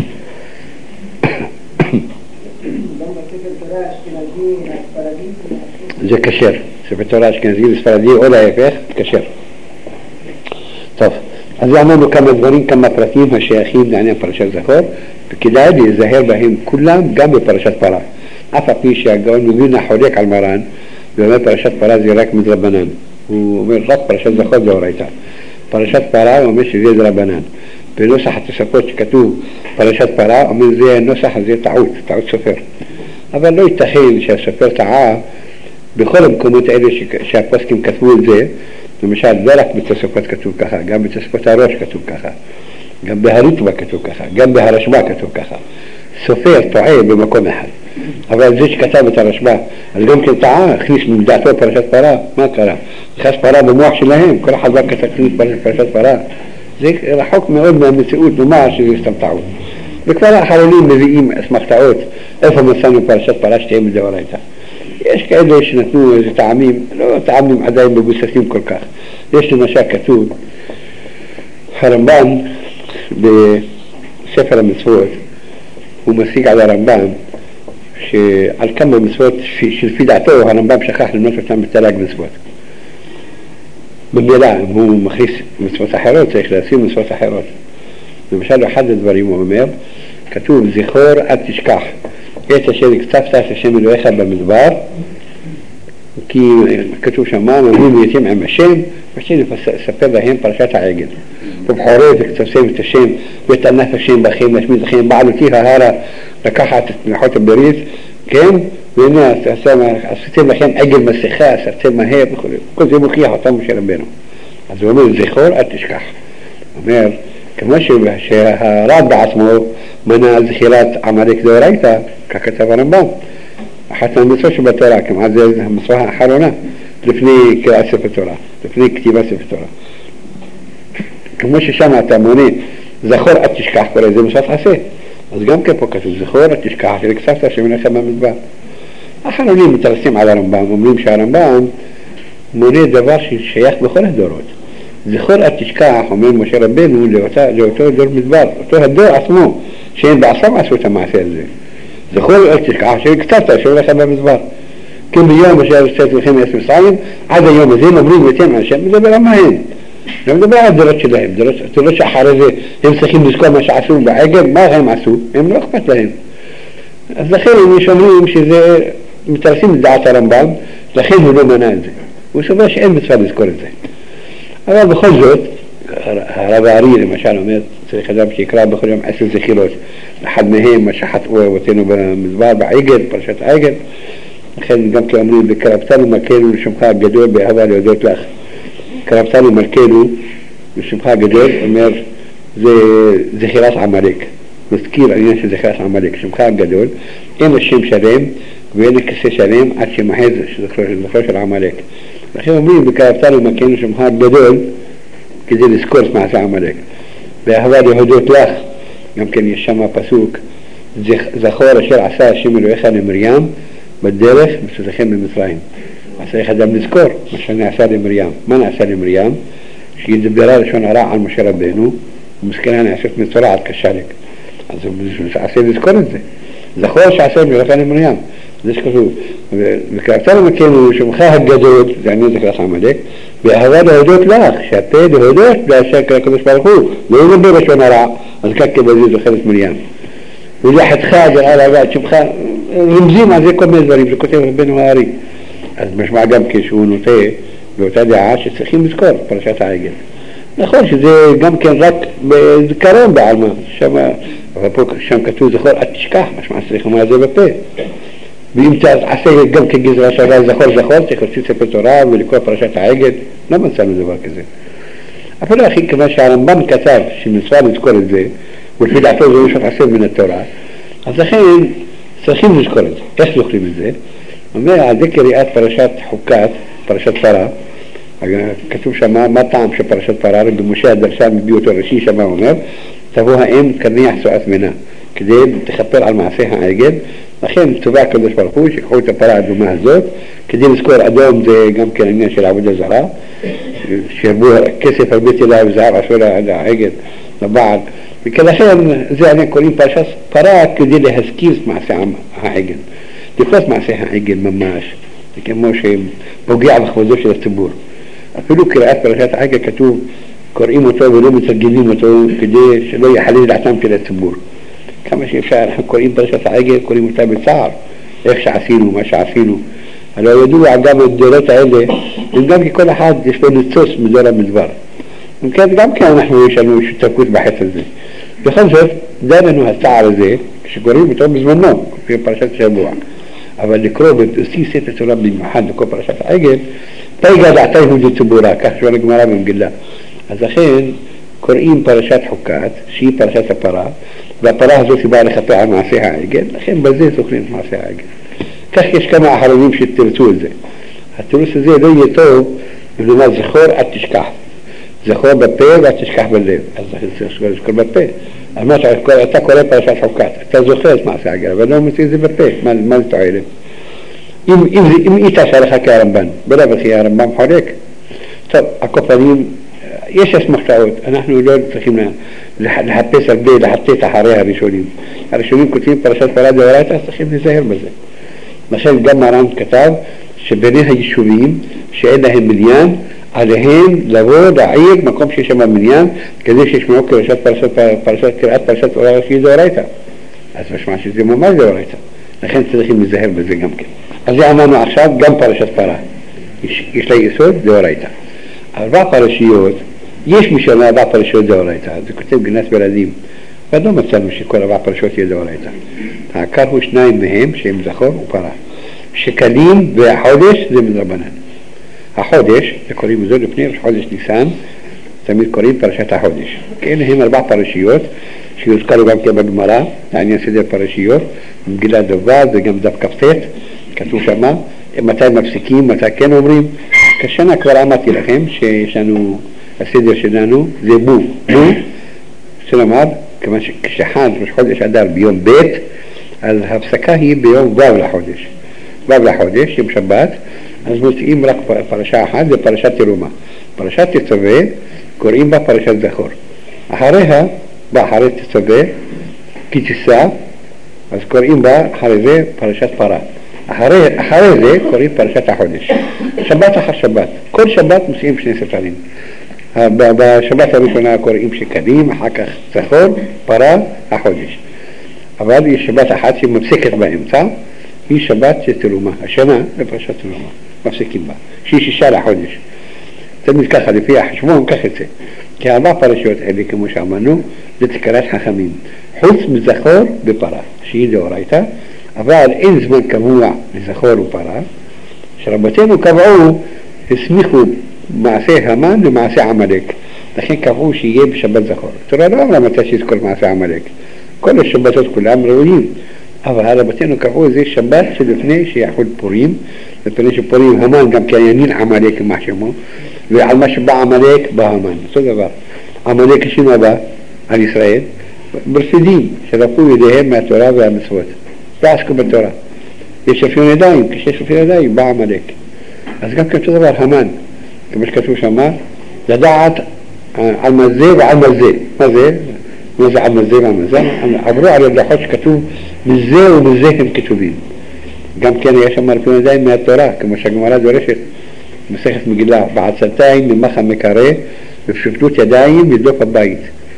זה קשר, ספר תורה אשכנזי וספרדי או להפך, קשר. טוב, אז אמרנו כמה דברים, כמה פרטים השייכים לעניין פרשת זכור, וכדאי להיזהר בהם כולם גם בפרשת פרה. אף על פי שהגאון מבינה חולק על מרן, ואומר פרשת פרה זה רק מדרבנן. הוא אומר רק פרשת זכור דאורייתא. פרשת פרה הוא אומר שזה דרבנן. בנוסח התוספות שכתוב פרשת פרה, אומר זה הנוסח הזה טעות, טעות סופר. אבל לא ייתכן שהסופר טעה בכל המקומות האלה שהפוסקים כתבו את זה. למשל, לא רק בתוספות כתוב ככה, גם בתוספות הראש כתוב ככה, גם בהריטב"א כתוב ככה, גם בהרשב"א כתוב ככה. סופר טועה במקום אחד. אבל זה שכתב את הרשב"א, אז גם כן טעה, הכניס מדעתו פרשת פרה, מה קרה? נכנס פרה במוח שלהם, כל אחד רק הכניס פרשת פרה. זה רחוק מאוד מהמציאות, נאמר שזה סתם טעות. וכבר האחרונים מביאים אסמכתאות, איפה מצאנו פרשת פרה שתהיה מדאורייתא. יש כאלה שנתנו איזה טעמים, לא טעמים עדיין מבוססים כל כך. יש למשל כתוב, הרמב"ם בספר המצוות, הוא משיג על הרמב"ם, שעל כמה מצוות שלפי דעתו הרמב"ם שכח למנות אותם בתל"ג מצוות. במילא, אם הוא מכניס מצוות אחרות, צריך להשים מצוות אחרות. למשל, אחד הדברים הוא אומר, כתוב, זכור אל תשכח, את אשר הקצבת את השם אלוהיך במדבר, כי כתוב שם, מאמין ויתים עם השם, ושם לספר להם פרשת העגל. ובחורי וקצבתם את השם, וטנף השם בכם, להשמיד לכם, בעלותי ההרה, לקחת את מלאכות הברית, כן? והנה, עשיתם לכם עגל מסכה, עשיתם מהר וכו'. כל זה מוכיח אותם משה רבנו. אז הוא אומר, זכור, אל תשכח. הוא אומר, כמו שהרב בעצמו מנה זכירת עמלק דאורייתא, כך כתב הרמב"ם. אחת המצוות שבתורה, כמעט זה המצווה האחרונה, לפני קריאת ספר תורה, לפני כתיבת ספר תורה. כמו ששם אתה מונה, זכור, אל תשכח, כל זה מצוות עשה. אז גם כן פה כתוב, זכור, אל תשכח, ולקצבת השם אלוהיך במדבר. האחרונים מתרסים על הרמב"ם, אומרים שהרמב"ם מונה דבר ששייך בכל הדורות. זכור אל תשכח, אומר משה רבנו, לאותה, לאותו דור מדבר, אותו הדור עצמו, שהם בעצמם עשו את המעשה הזה. זכור אל תשכח, שלקצבת השם אלוהיך במדבר. כי ביום אשר יצאתם לכם מארץ מצרים, עד היום הזה אומרים ויתן על השם, מדבר על מה הם. לא מדבר על הדורות שלהם, דורות שאחרי זה הם צריכים לזכור מה שעשו בעגל, מה הם עשו, הם לא אכפת להם. אז לכן הם שומעים שזה, מתרסים לדעת הרמב"ם, לכן הוא לא מנה את זה. הוא סובר שאין מצווה לזכור את זה. אבל בכל זאת, הרב הארי למשל אומר, צריך אדם שיקרא בכל יום עשר זכירות, אחד מהם מה שחטאו אבותינו במדבר בעגל, פרשת העגל, לכן גם כאומרים, וקרבתנו מלכנו לשמך הגדול באהבה להודות לך. קרבתנו מלכנו לשמך הגדול, אומר, זה זכירת עמלק. מזכיר העניין של זכירת עמלק, שמך הגדול, אין השם שלם ואין הכיסא שלם עד שמחז זכרו של עמלק. לכן אומרים, וקרבתנו מלכנו שמך הגדול, כדי לזכור את מעשה עמלק. באהבה להודות לך, גם כן יש שם פסוק, זכור אשר עשה השם אלוהיך למרים בדרך בסודכם במצרים. אז צריך אדם לזכור מה שנעשה למרים. מה נעשה למרים? שהיא דיברה לשון הרע על משה רבנו, ומסכנה נעשית מצורעת כשלג. אז הוא עשה לזכור את זה. זכור שעשה אלוהיך למרים. זה שכתוב. וקרבתנו מלכנו שמך הגדול, זה עניין זכרת עמלק, באהבה להודות לך, שהפה להודות לאשר הקדוש ברוך הוא, לא לדבר לשון הרע, אז כך כבזה זוכר את מרים. ולחתך על אהבת שמך, רמזים על זה כל מיני דברים, זה כותב רבנו הארי. אז משמע גם כשהוא נוטה באותה דעה שצריכים לזכור פרשת העגל. נכון שזה גם כן רק בזכרון בעלמא, שם, אבל פה שם כתוב זכור, אל תשכח, משמע צריך לומר זה בפה. ואם תעשה גם כגזרה שלה זכור זכור, צריך להוציא ספר תורה ולקרוא פרשת העגל, לא מצאנו דבר כזה. אפילו הכי כמה שהרמב"ם כתב שמצווה לזכור את זה, ולפי דעתו זה משהו עשה מן התורה, אז לכן צריכים לזכור את זה. איך זוכרים את זה? אומר, על זה קריאת פרשת חוקת, פרשת פרה, כתוב שם, מה טעם של פרשת פרה, רבי משה הדרשן מביא אותו ראשי שם, אומר, תבוא האם תניח צועת מנה, כדי תכפר על מעשה העגל, לכן תובע הקדוש ברוך הוא שיקחו את הפרה האדומה הזאת, כדי לזכור אדום זה גם כן עניין של עבודה זרה, שירבו כסף הרבה תלה וזהב עשו לעגל, לבעל, וכלכן זה אני קוראים פרשת פרה כדי להזכיר את מעשה העגל. לפרוס מעשה העגל ממש, זה כמו שפוגע בכבודו של הציבור. אפילו קריאת פרשת העגל כתוב, קוראים אותו ולא מתרגלים אותו כדי שלא יחלל דעתם של הציבור. כמה שאפשר, אנחנו קוראים פרשת העגל, קוראים אותה בצער. איך שעשינו, מה שעשינו. הלוא ידוע גם הדורות האלה, הם גם כי כל אחד יש לו ניצוץ מדור המדבר. וכן, גם כן אנחנו יש לנו שותפות בחץ הזה. בכל זאת, די לנו הצער הזה, כשקוראים אותו בזמנו, לפי פרשת שבוע. אבל לקרוא ולהוציא ספר תורה במיוחד לכל פרשת העגל, תיגע דעתיהו דציבורה, כך שואל הגמרא במגילה. אז לכן קוראים פרשת חוקת, שהיא פרשת הפרה, והפרה הזאת היא באה לכפר על מעשה העגל, לכן בזה זוכרים את מעשה העגל. כך יש כמה אחרונים שתרצו את זה. התירוץ הזה לא יהיה טוב, ונאמר זכור אל תשכח. זכור בפה ואל תשכח בלב. אז זכור בפה. אז מה אתה קורא פרשת חוקת, אתה זוכר את מעשה העגל, אבל לא מוציא את זה בפה, מה, מה זה תועלת? אם, אם, אם היא תעשה לך כהרמב"ן, בלב וכי הרמב"ן חולק. טוב, הקופנים, יש אסמכתאות, אנחנו לא צריכים לחפש הרבה, לחטט אחרי הראשונים. הראשונים כותבים פרשת פרה דאורייתא, צריכים להיזהר בזה. לכן גם מרן כתב שביני היישובים שאין להם מניין, עליהם לבוא לעיר מקום שיש שם מניין, כדי שישמעו קריאת פרשת, פרשת, קריאת פרשת פרה דאורייתא. אז משמע שזה ממש דאורייתא. לכן צריכים להיזהר בזה גם כן. אז זה אמרנו עכשיו גם פרשת פרה. יש, יש לה יסוד דאורייתא. ארבע פרשיות, יש מי שאומר ארבע פרשיות דאורייתא, זה כותב גנס בלדים, אבל לא מצאנו שכל ארבע פרשיות יהיה דאורייתא. העיקר הוא שניים מהם שהם זכור ופרה. שקלים והחודש זה מדרבנן. החודש, זה קוראים לזה לפני חודש ניסן, תמיד קוראים פרשת החודש. כאלה הם ארבע פרשיות שיוזכרו גם כן בגמרא, לעניין סדר פרשיות, במגילת דובר וגם דף כ"ט, כתוב שמה, מתי מפסיקים, מתי כן אומרים. כשנה כבר אמרתי לכם שיש לנו, הסדר שלנו זה בו, בו, שלומר, כיוון שכשחד ראש חודש אדר ביום ב', אז ההפסקה היא ביום ו' לחודש. ו' לחודש, יום שבת, אז מוצאים רק פרשה אחת, זה פרשת תרומה. פרשת תצווה, קוראים בה פרשת זכור. אחריה, בא אחרי תצווה, כי תישא, אז קוראים בה אחרי זה פרשת פרה. אחרי, אחרי זה קוראים פרשת החודש. שבת אחר שבת. כל שבת מוציאים שני ספרים. בשבת הראשונה קוראים שקלים, אחר כך זכור, פרה, החודש. אבל יש שבת אחת שמפסקת באמצע, היא שבת של תרומה. השנה זה פרשת תרומה. מפסיקים בה. שהיא שישה לחודש. תמיד ככה, לפי החשבון, כך יצא. כי ארבע פרשיות אלה, כמו שאמרנו, זה תקנת חכמים. חוץ מזכור ופרה, שהיא דאורייתא, אבל אין זמן קבוע לזכור ופרה, שרבותינו קבעו, הסמיכו מעשה המן למעשה עמלק. לכן קבעו שיהיה בשבת זכור. תראה, לא אמרה מתי שיזכור מעשה עמלק. כל השבתות כולם ראויים, אבל הרבותינו קבעו זה שבת שלפני שיחול פורים, לפני שפורים המן גם כי ינין עמלק מה שמו, ועל מה שבא עמלק בא המן. אותו דבר. עמלק שנו הבא על ישראל, ברסידים שרפו ידיהם מהתורה והמצוות. ועסקו בתורה. יש שפיון ידיים, כשיש שפיון ידיים בא עמלק. אז גם כתוב דבר המן, כמו שכתוב שמה, לדעת על מה זה ועל מה זה. מה זה? מה זה על מה זה ועל מה זה? עברו על הדחות שכתוב מזה ומזה הם כתובים. גם כן יש שם רפיון ידיים מהתורה, כמו שהגמרא דורשת, מסכת מגילה, בעצתיים ממחה מקרה, בפשוטות ידיים לדוף הבית.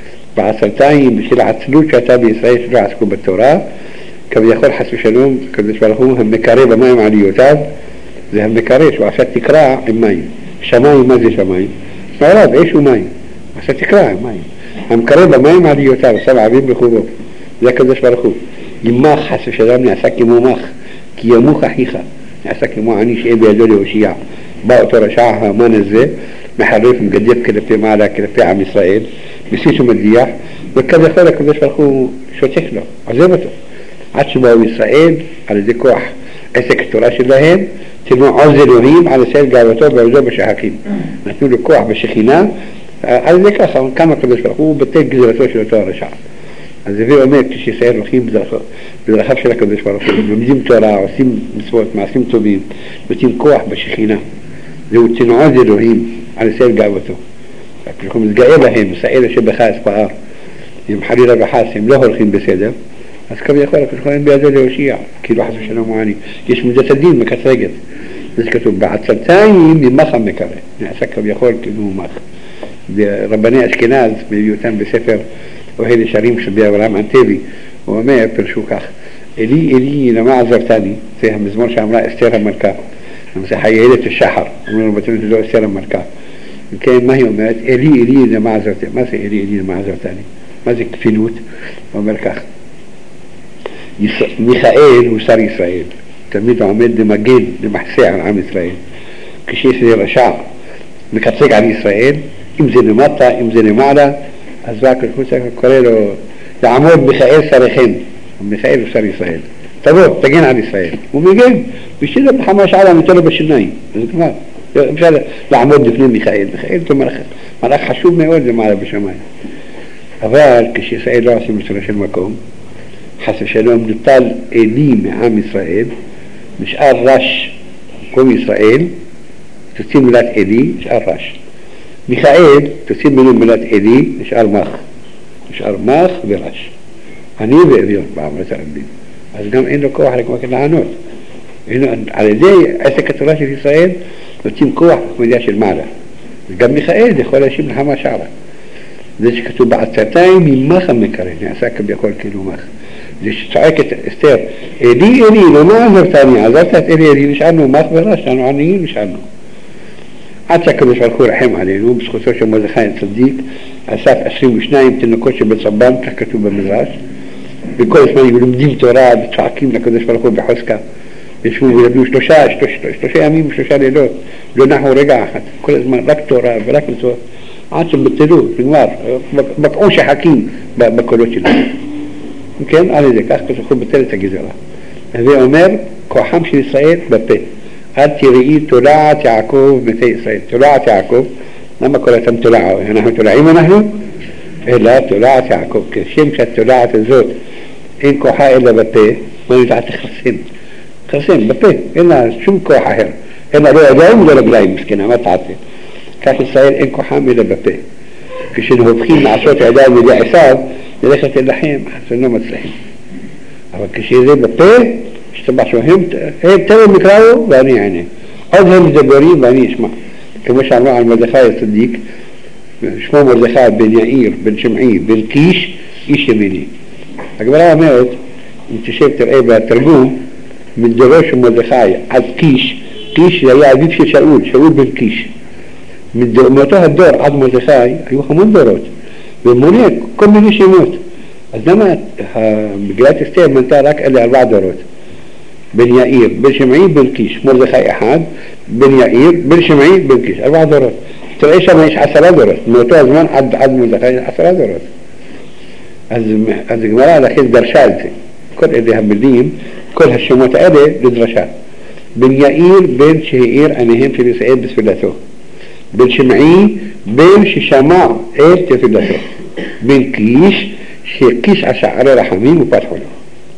בעצתיים בשביל העצלות שהייתה בישראל שלא עסקו בתורה, כביכול חס ושלום, קדוש ברוך הוא המקרה במים עליותיו, זה המקרה שהוא עשה תקרה עם מים. שמיים, מה זה שמיים? מערב, אש ומים. עשה תקרה עם מים. המקרה במים עליותיו, שם עבים בחובו. זה קדוש ברוך הוא. ימח חס ושלום נעשה כמו מח, כי ימוך אחיך. נעשה כמו עני שאין בידו להושיע. בא אותו רשע האמן הזה, מחרף ומגדף כלפי מעלה, כלפי עם ישראל, מסיס ומדיח, וכביכול הקדוש ברוך הוא שותק לו, עוזב אותו. עד שבאו ישראל, על ידי כוח עסק התורה שלהם, תנו עוז אלוהים על ישראל גאוותו ועוזו בשחקים. נתנו לו כוח בשכינה, על ידי ככה, כמה הקדוש ברוך הוא בטל גזירתו של אותו הרשע. אז זה אומר, כשישראל הולכים בדרכיו של הקדוש ברוך הוא, לומדים תורה, עושים מצוות, מעשים טובים, נותנים כוח בשכינה. זהו תנו עוז אלוהים על ישראל גאוותו. אנחנו מתגאה בהם, ישראל שבך אספעה, אם חלילה וחס הם לא הולכים בסדר, אז כביכול הם בידו להושיע, כאילו חס ושלום הוא עני. יש מידת הדין מקטרגת. זה כתוב, בעצתיים ממחה מקרה. נעשה כביכול כאילו מח. רבני אשכנז מביא אותם בספר אוהל ישרים של אברהם ענתבי. הוא אומר, פרשו כך, إلي إلي لما عذرتني زي مزمور شامراء استير الملكة مثل حيالة الشحر ومن ربطين تدو استير الملكة كان ما هي أمات إلي إلي لما عذرتني ما زي إلي إلي لما عذرتني ما زي كفينوت وملكة ميخائيل وصار إسرائيل تلميذ عمد دمجين لمحسي عن عام إسرائيل كشي سيدي رشاع مكتسك عن إسرائيل إمزن مطا إمزن معلا أزواك الكوسك كوريلو لعمود ميخائيل صارخين ميخائيل وصار إسرائيل تبو تجين عن إسرائيل وميجين بيشتغل بحماش على متلب الشناي مش هذا لعمود دفنين ميخائيل ميخائيل ثم ملخ ملخ حشوب ما يقول معلا بشماي أفعل كشي إسرائيل راسي مسترش المكوم حسب شلوم نطال إليم عام إسرائيل مش قال رش قوم إسرائيل تسين ملات إلي مش قال رش ميخائيل تسين من ملات إلي مش قال مخ مش قال مخ برش هني بإذيون بعمل تقديم بس قام إنه كوح لك ما كنا عنوت إنه على ذي أسكت رش في إسرائيل تسين كوح ما دياش المعلى قام ميخائيل دخل شيء من حما شعره ليش كتب بعد سنتين من مخ مكرين يعني ساكب يقول كيلو مخ ليش تعيك استير إلي إلي لما عذر ثاني عذرتت إلي إلي مش عنه ما أخبرش لأنه عنيين مش عنه عاد مش الخور رحم علينا بس خصوصا مزخين صديق أساف عشرين وشنايم تنكوش بتصبان تحكتوا بالمزاج بكل اسمه يقولوا مدين توراه بتحكيم لكدش بالخور بحسكة يشوفوا يبلوش لشاش لشاش أمين مش لشاش ليلوت لو نحو رجع أحد كل اسمه لك توراه بلك توراه عادشم بتلوه بنوار بقعوش حكيم بكلوش الله يمكن على ذلك أخذ الخوب بالثالثة جزيرة هذا أمر كوحمش إسرائيل ببي أتي رئي تلاعة يعقوب مثل إسرائيل تلاعة يعقوب لما كنا تم تلاعة نحن تلاعيما نحن إلا تلاعة يعقوب كشمشة تلاعة الزوت إن كوحا إلا ببي ما يتعطي خرسين خرسين ببي إلا شو كوحا هير إلا لو أدائم ولا بلايم مسكينة ما تعطي كاف إسرائيل إن كوحا إلا ببي كشنه بخين مع صوت عدائم ودي عصاب لدخلت اللحيم حسن نوم السلحيم أما كشي ذي ببي اشتبع شو همت هي بتابع مكراو باني يعني أو هم دبورين باني اسمع كما شاء الله على المردخاء الصديق شمو مردخاء بن يائير بن شمعي بن كيش إيش يميني أقبلها ميت انت شايف ترقيبها ترجوم من دروش مردخاء عد كيش كيش يا عبيد في شاول شاول بن كيش من موتها الدور عد مردخاء أيوة خمون دورات بالمونيك كل من يش يموت أزدما بقيات استير من تارك إلا أربع دورات بن يائير بن شمعي بن كيش مردخاء أحد بن يائير بن شمعي بن كيش أربع دورات ترى إيش ما إيش عشرة دورات موتها زمان عد عد مردخاء عشرة دورات از از جماعة على خير درشالتي كل اللي هم بالدين كل هالشموت أده لدرشال بن يائير بن شهير أنهم في الإسرائيل بسم الله بن شمعي بن ششماع إيه تفلته بن كيش شي كيش عشعر رحمين وفتحوا له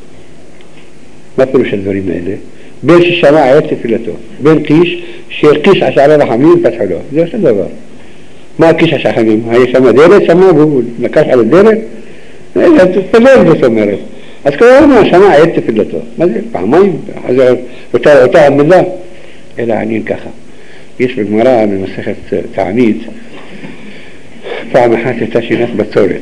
ما فلوش الذوري ماله بن ششماع إيه تفلته بن كيش شي كيش عشعر رحمين وفتحوا له ده شو ده ما كيش عشعر رحمين هاي سما ديرة سما بقول نكاش على الديرة إذا تفلت بسمره أذكر ما شماع إيه تفلته ما ذي بعمين هذا وتاه وتاه من الله إلى عنين كخا يشبك مرأة من مسخة تعنيد فعم حاتي تاشي ناس بتصورت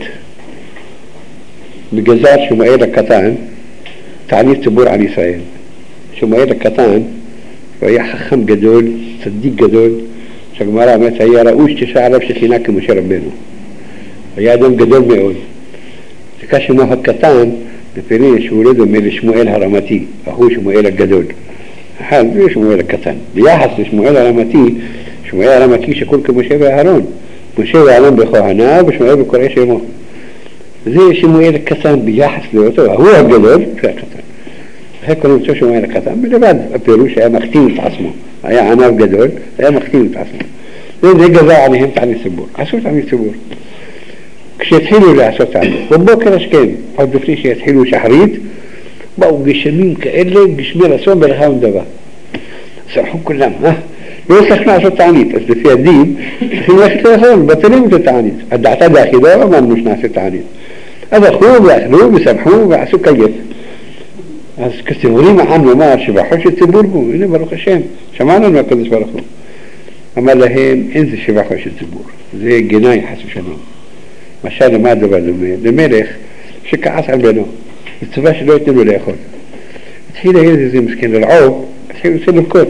بجزار شمائل الكتان تعنيد تبور عن إسرائيل شمائل الكتان وهي حخم جدول صديق جدول شك مرأة متى هي رؤوش تشعر بشكيناك مشرب بينه وهي دم جدول ما يقول تكاش نوه الكتان بفريش ولده من شمائل هرمتي أخوه شمائل الجدول حال بيش شموئيل الكتان بيحس شموئيل الرمتي شموئيل الرمتي شكل كمشابه هارون مشابه هارون بخوهنا وشموئيل بكريش يمو زي شموئيل الكتان بيحس لوتو هو الجدول في الكتان هيك كانوا بتشوف شموئيل الكتان من بعد أبيروش هي مختين تعصمه هي عناف جدول هي مختين تعصمه لأن هي جزاء عنهم تعني سبور عصوت عني سبور كش يتحيلوا لعصوت عني وبوكر أشكال أو دفريش يتحيلوا شحريد بقوا جشمين كإلا جشمين رسول برخاهم دبا سرحون كلهم ها لو سخنا عشو التعنيت أصل فيها الدين سخنا عشو التعنيت بطلين التعنيت أدعتا داخل دابا ما منوش ناس التعنيت هذا خوب يأخذوه بيسامحوه ويعسوا كيف بس كستغريمة عنه ما شباحوش التبوربو هنا بروخ الشام شمعنا ما كدش بروخه أما لهين انزل شباحوش التبور زي الجناي حسب شنو مشان ما دبا لمير لميرخ شكا عسل بينه التباش لو يتنو ليأخذ تحيل هي زي مسكين العوب تحيل يصير الكوت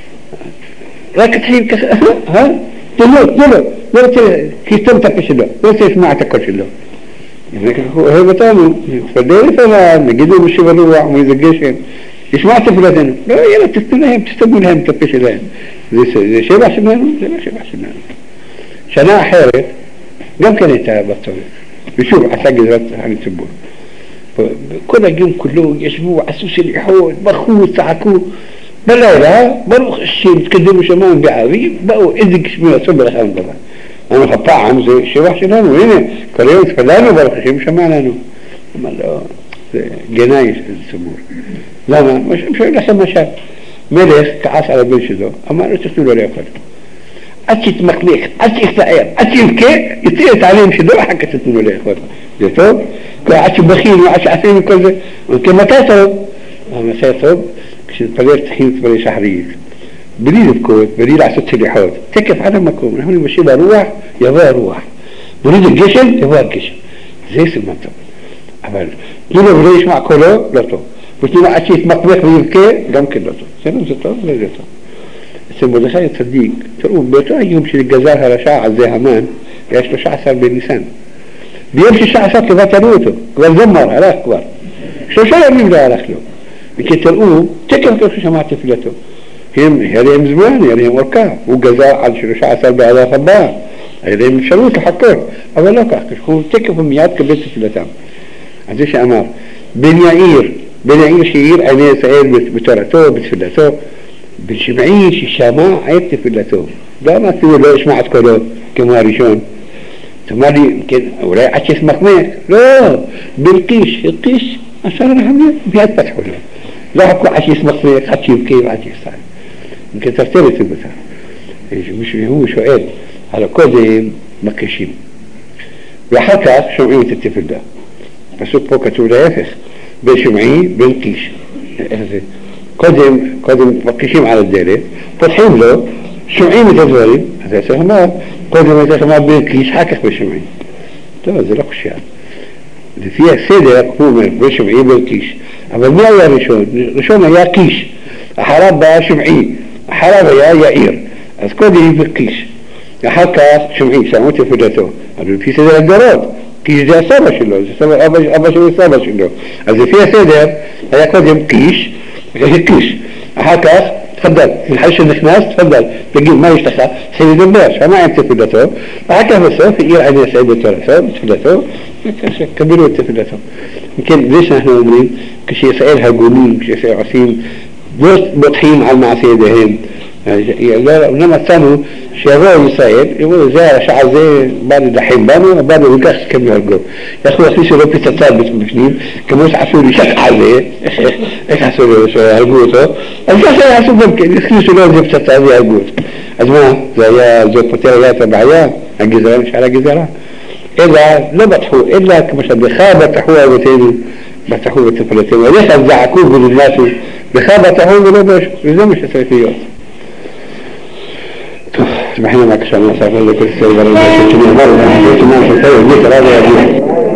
لكن تحيل كخ ها تلو تلو لا كي تمتى في له لا تسمع تكرش له يعني هو بتعمل فدير فلا نجده مش بروح ويزجيش يسمع تفلتنا لا يلا تستنهم تستملهم تفش لهم زي شيء بحسنا زي شيء بحسنا شناع حيرت قام كان يتبطل يشوف عساقي ذات عن التبور كل يوم كله يشبوا عسوس الإحوال بخوت سعكو بلا لا بلو الشيء تكدموا شمان بعاوي بقوا إذك شمية صبر خام طبعا أنا خطاع عم زي شيء بحسنا وهنا كريم فلانه بلو شيء مش معناه ما لا جنايش السمور لا ما مش مش لسه ما شاف ملك كعاس على بنشده أما لا تقولوا لي أفضل أتيت مقليك أتيت إخلاء أتيت كي يصير تعليم شدوا حكى تقولوا لي أفضل جتوا كأتيت بخيل وأتيت عسين كل كما كاتب أما سيطب كش بلير تحيط بلير شحريك بريد بكوت بريد عسوت اللحوت تكف على مكون هوني مشي بروح يبغى روح بريد الجيشن يبغى الجيشن زي المنطق أبدا لولا بريش مع كله لا تو بس لولا أشيت مقبح ويبكي قام كله تو سنة زتو لا زتو اسمه دخل تصديق تقول بيتو يمشي الجزار هلا شاع زي همان يعيش له شاع صار باللسان بيمشي شاع صار كذا تروته قال زمر على أكبر شو شو يبي له على خلو بكي تقول تكلم كيف سمعت فلته هم هذي زمان يعني وركا وجزار على شو شاع صار بعد خبار هذي من شروط الحكور أولا كأكش هو تكلم ميات كبيت فلتام عزيز أمار بنيائير بنيائير شير أنا سائل بترته بتفلته بالشمعيش الشماع عيبت فلته لا ما تقول له اسمعت كله كما ريشون تمالي يمكن ولا عشي اسمك ميك لا بالقيش القيش أصلا الحمد بيهات فتحوا له لا حكوا عشي اسمك ميك عشي بكي وعشي صار يمكن ترتبط البتاع مش هو سؤال على كل مكشين وحكى شمعية التفل ده فسوق فوق لا يفخ بشمعي بنقيش قدم قدم مقيشين على الدالة فتحين له شمعي متزوري هذا سهمات قدم متزوري بنقيش حكخ بشمعي توازي لقش يعني اللي فيها سيدة يقوم بشمعي بنقيش أما ما يا رشون رشون يا قيش أحراب بقى شمعي أحراب يا يائير أسكودي بنقيش حكى شمعي ساموته فدته هذا في سيدة الجراد كيش ده سابش له سابش أبش أبش هو سابش له إذا فيها سيدة هيقدم كيش كيش حكى تفضل في الحش النخناس تفضل تجيب ما يشتخى سيد الباش فما أنت فدته حكى بس في إير عندنا سيدة ترى فدته كبيروا تفدته يمكن ليش نحن نقولين كشيء سائل هجومين كشيء سائل عصيم بس بطحين على المعصية دهين لا إنما الثاني شيء يسائل يقول زي شعر زي بعد دحين بانو بعد وقاش كم يرجو يا أخوي أخليش لو في تطابق بسنين كموس عسولي شق عليه إيش عسولي شو هرجوته الجاش عسول ممكن أخليش لو جبت تطابق هرجوت أزمان زي زي بطيرة لا تبعيا الجزيرة مش على الجزيرة إلا لا بتحو إلا كمثلا بخابة تحوها وتاني بتحوها تفلتين وليس الزعكوب من الناس بخابة تحوها ولا بش إذا مش سيفيات سبحان الله كشان الله سبحانه لك السيد الله كشان الله كشان الله كشان الله كشان الله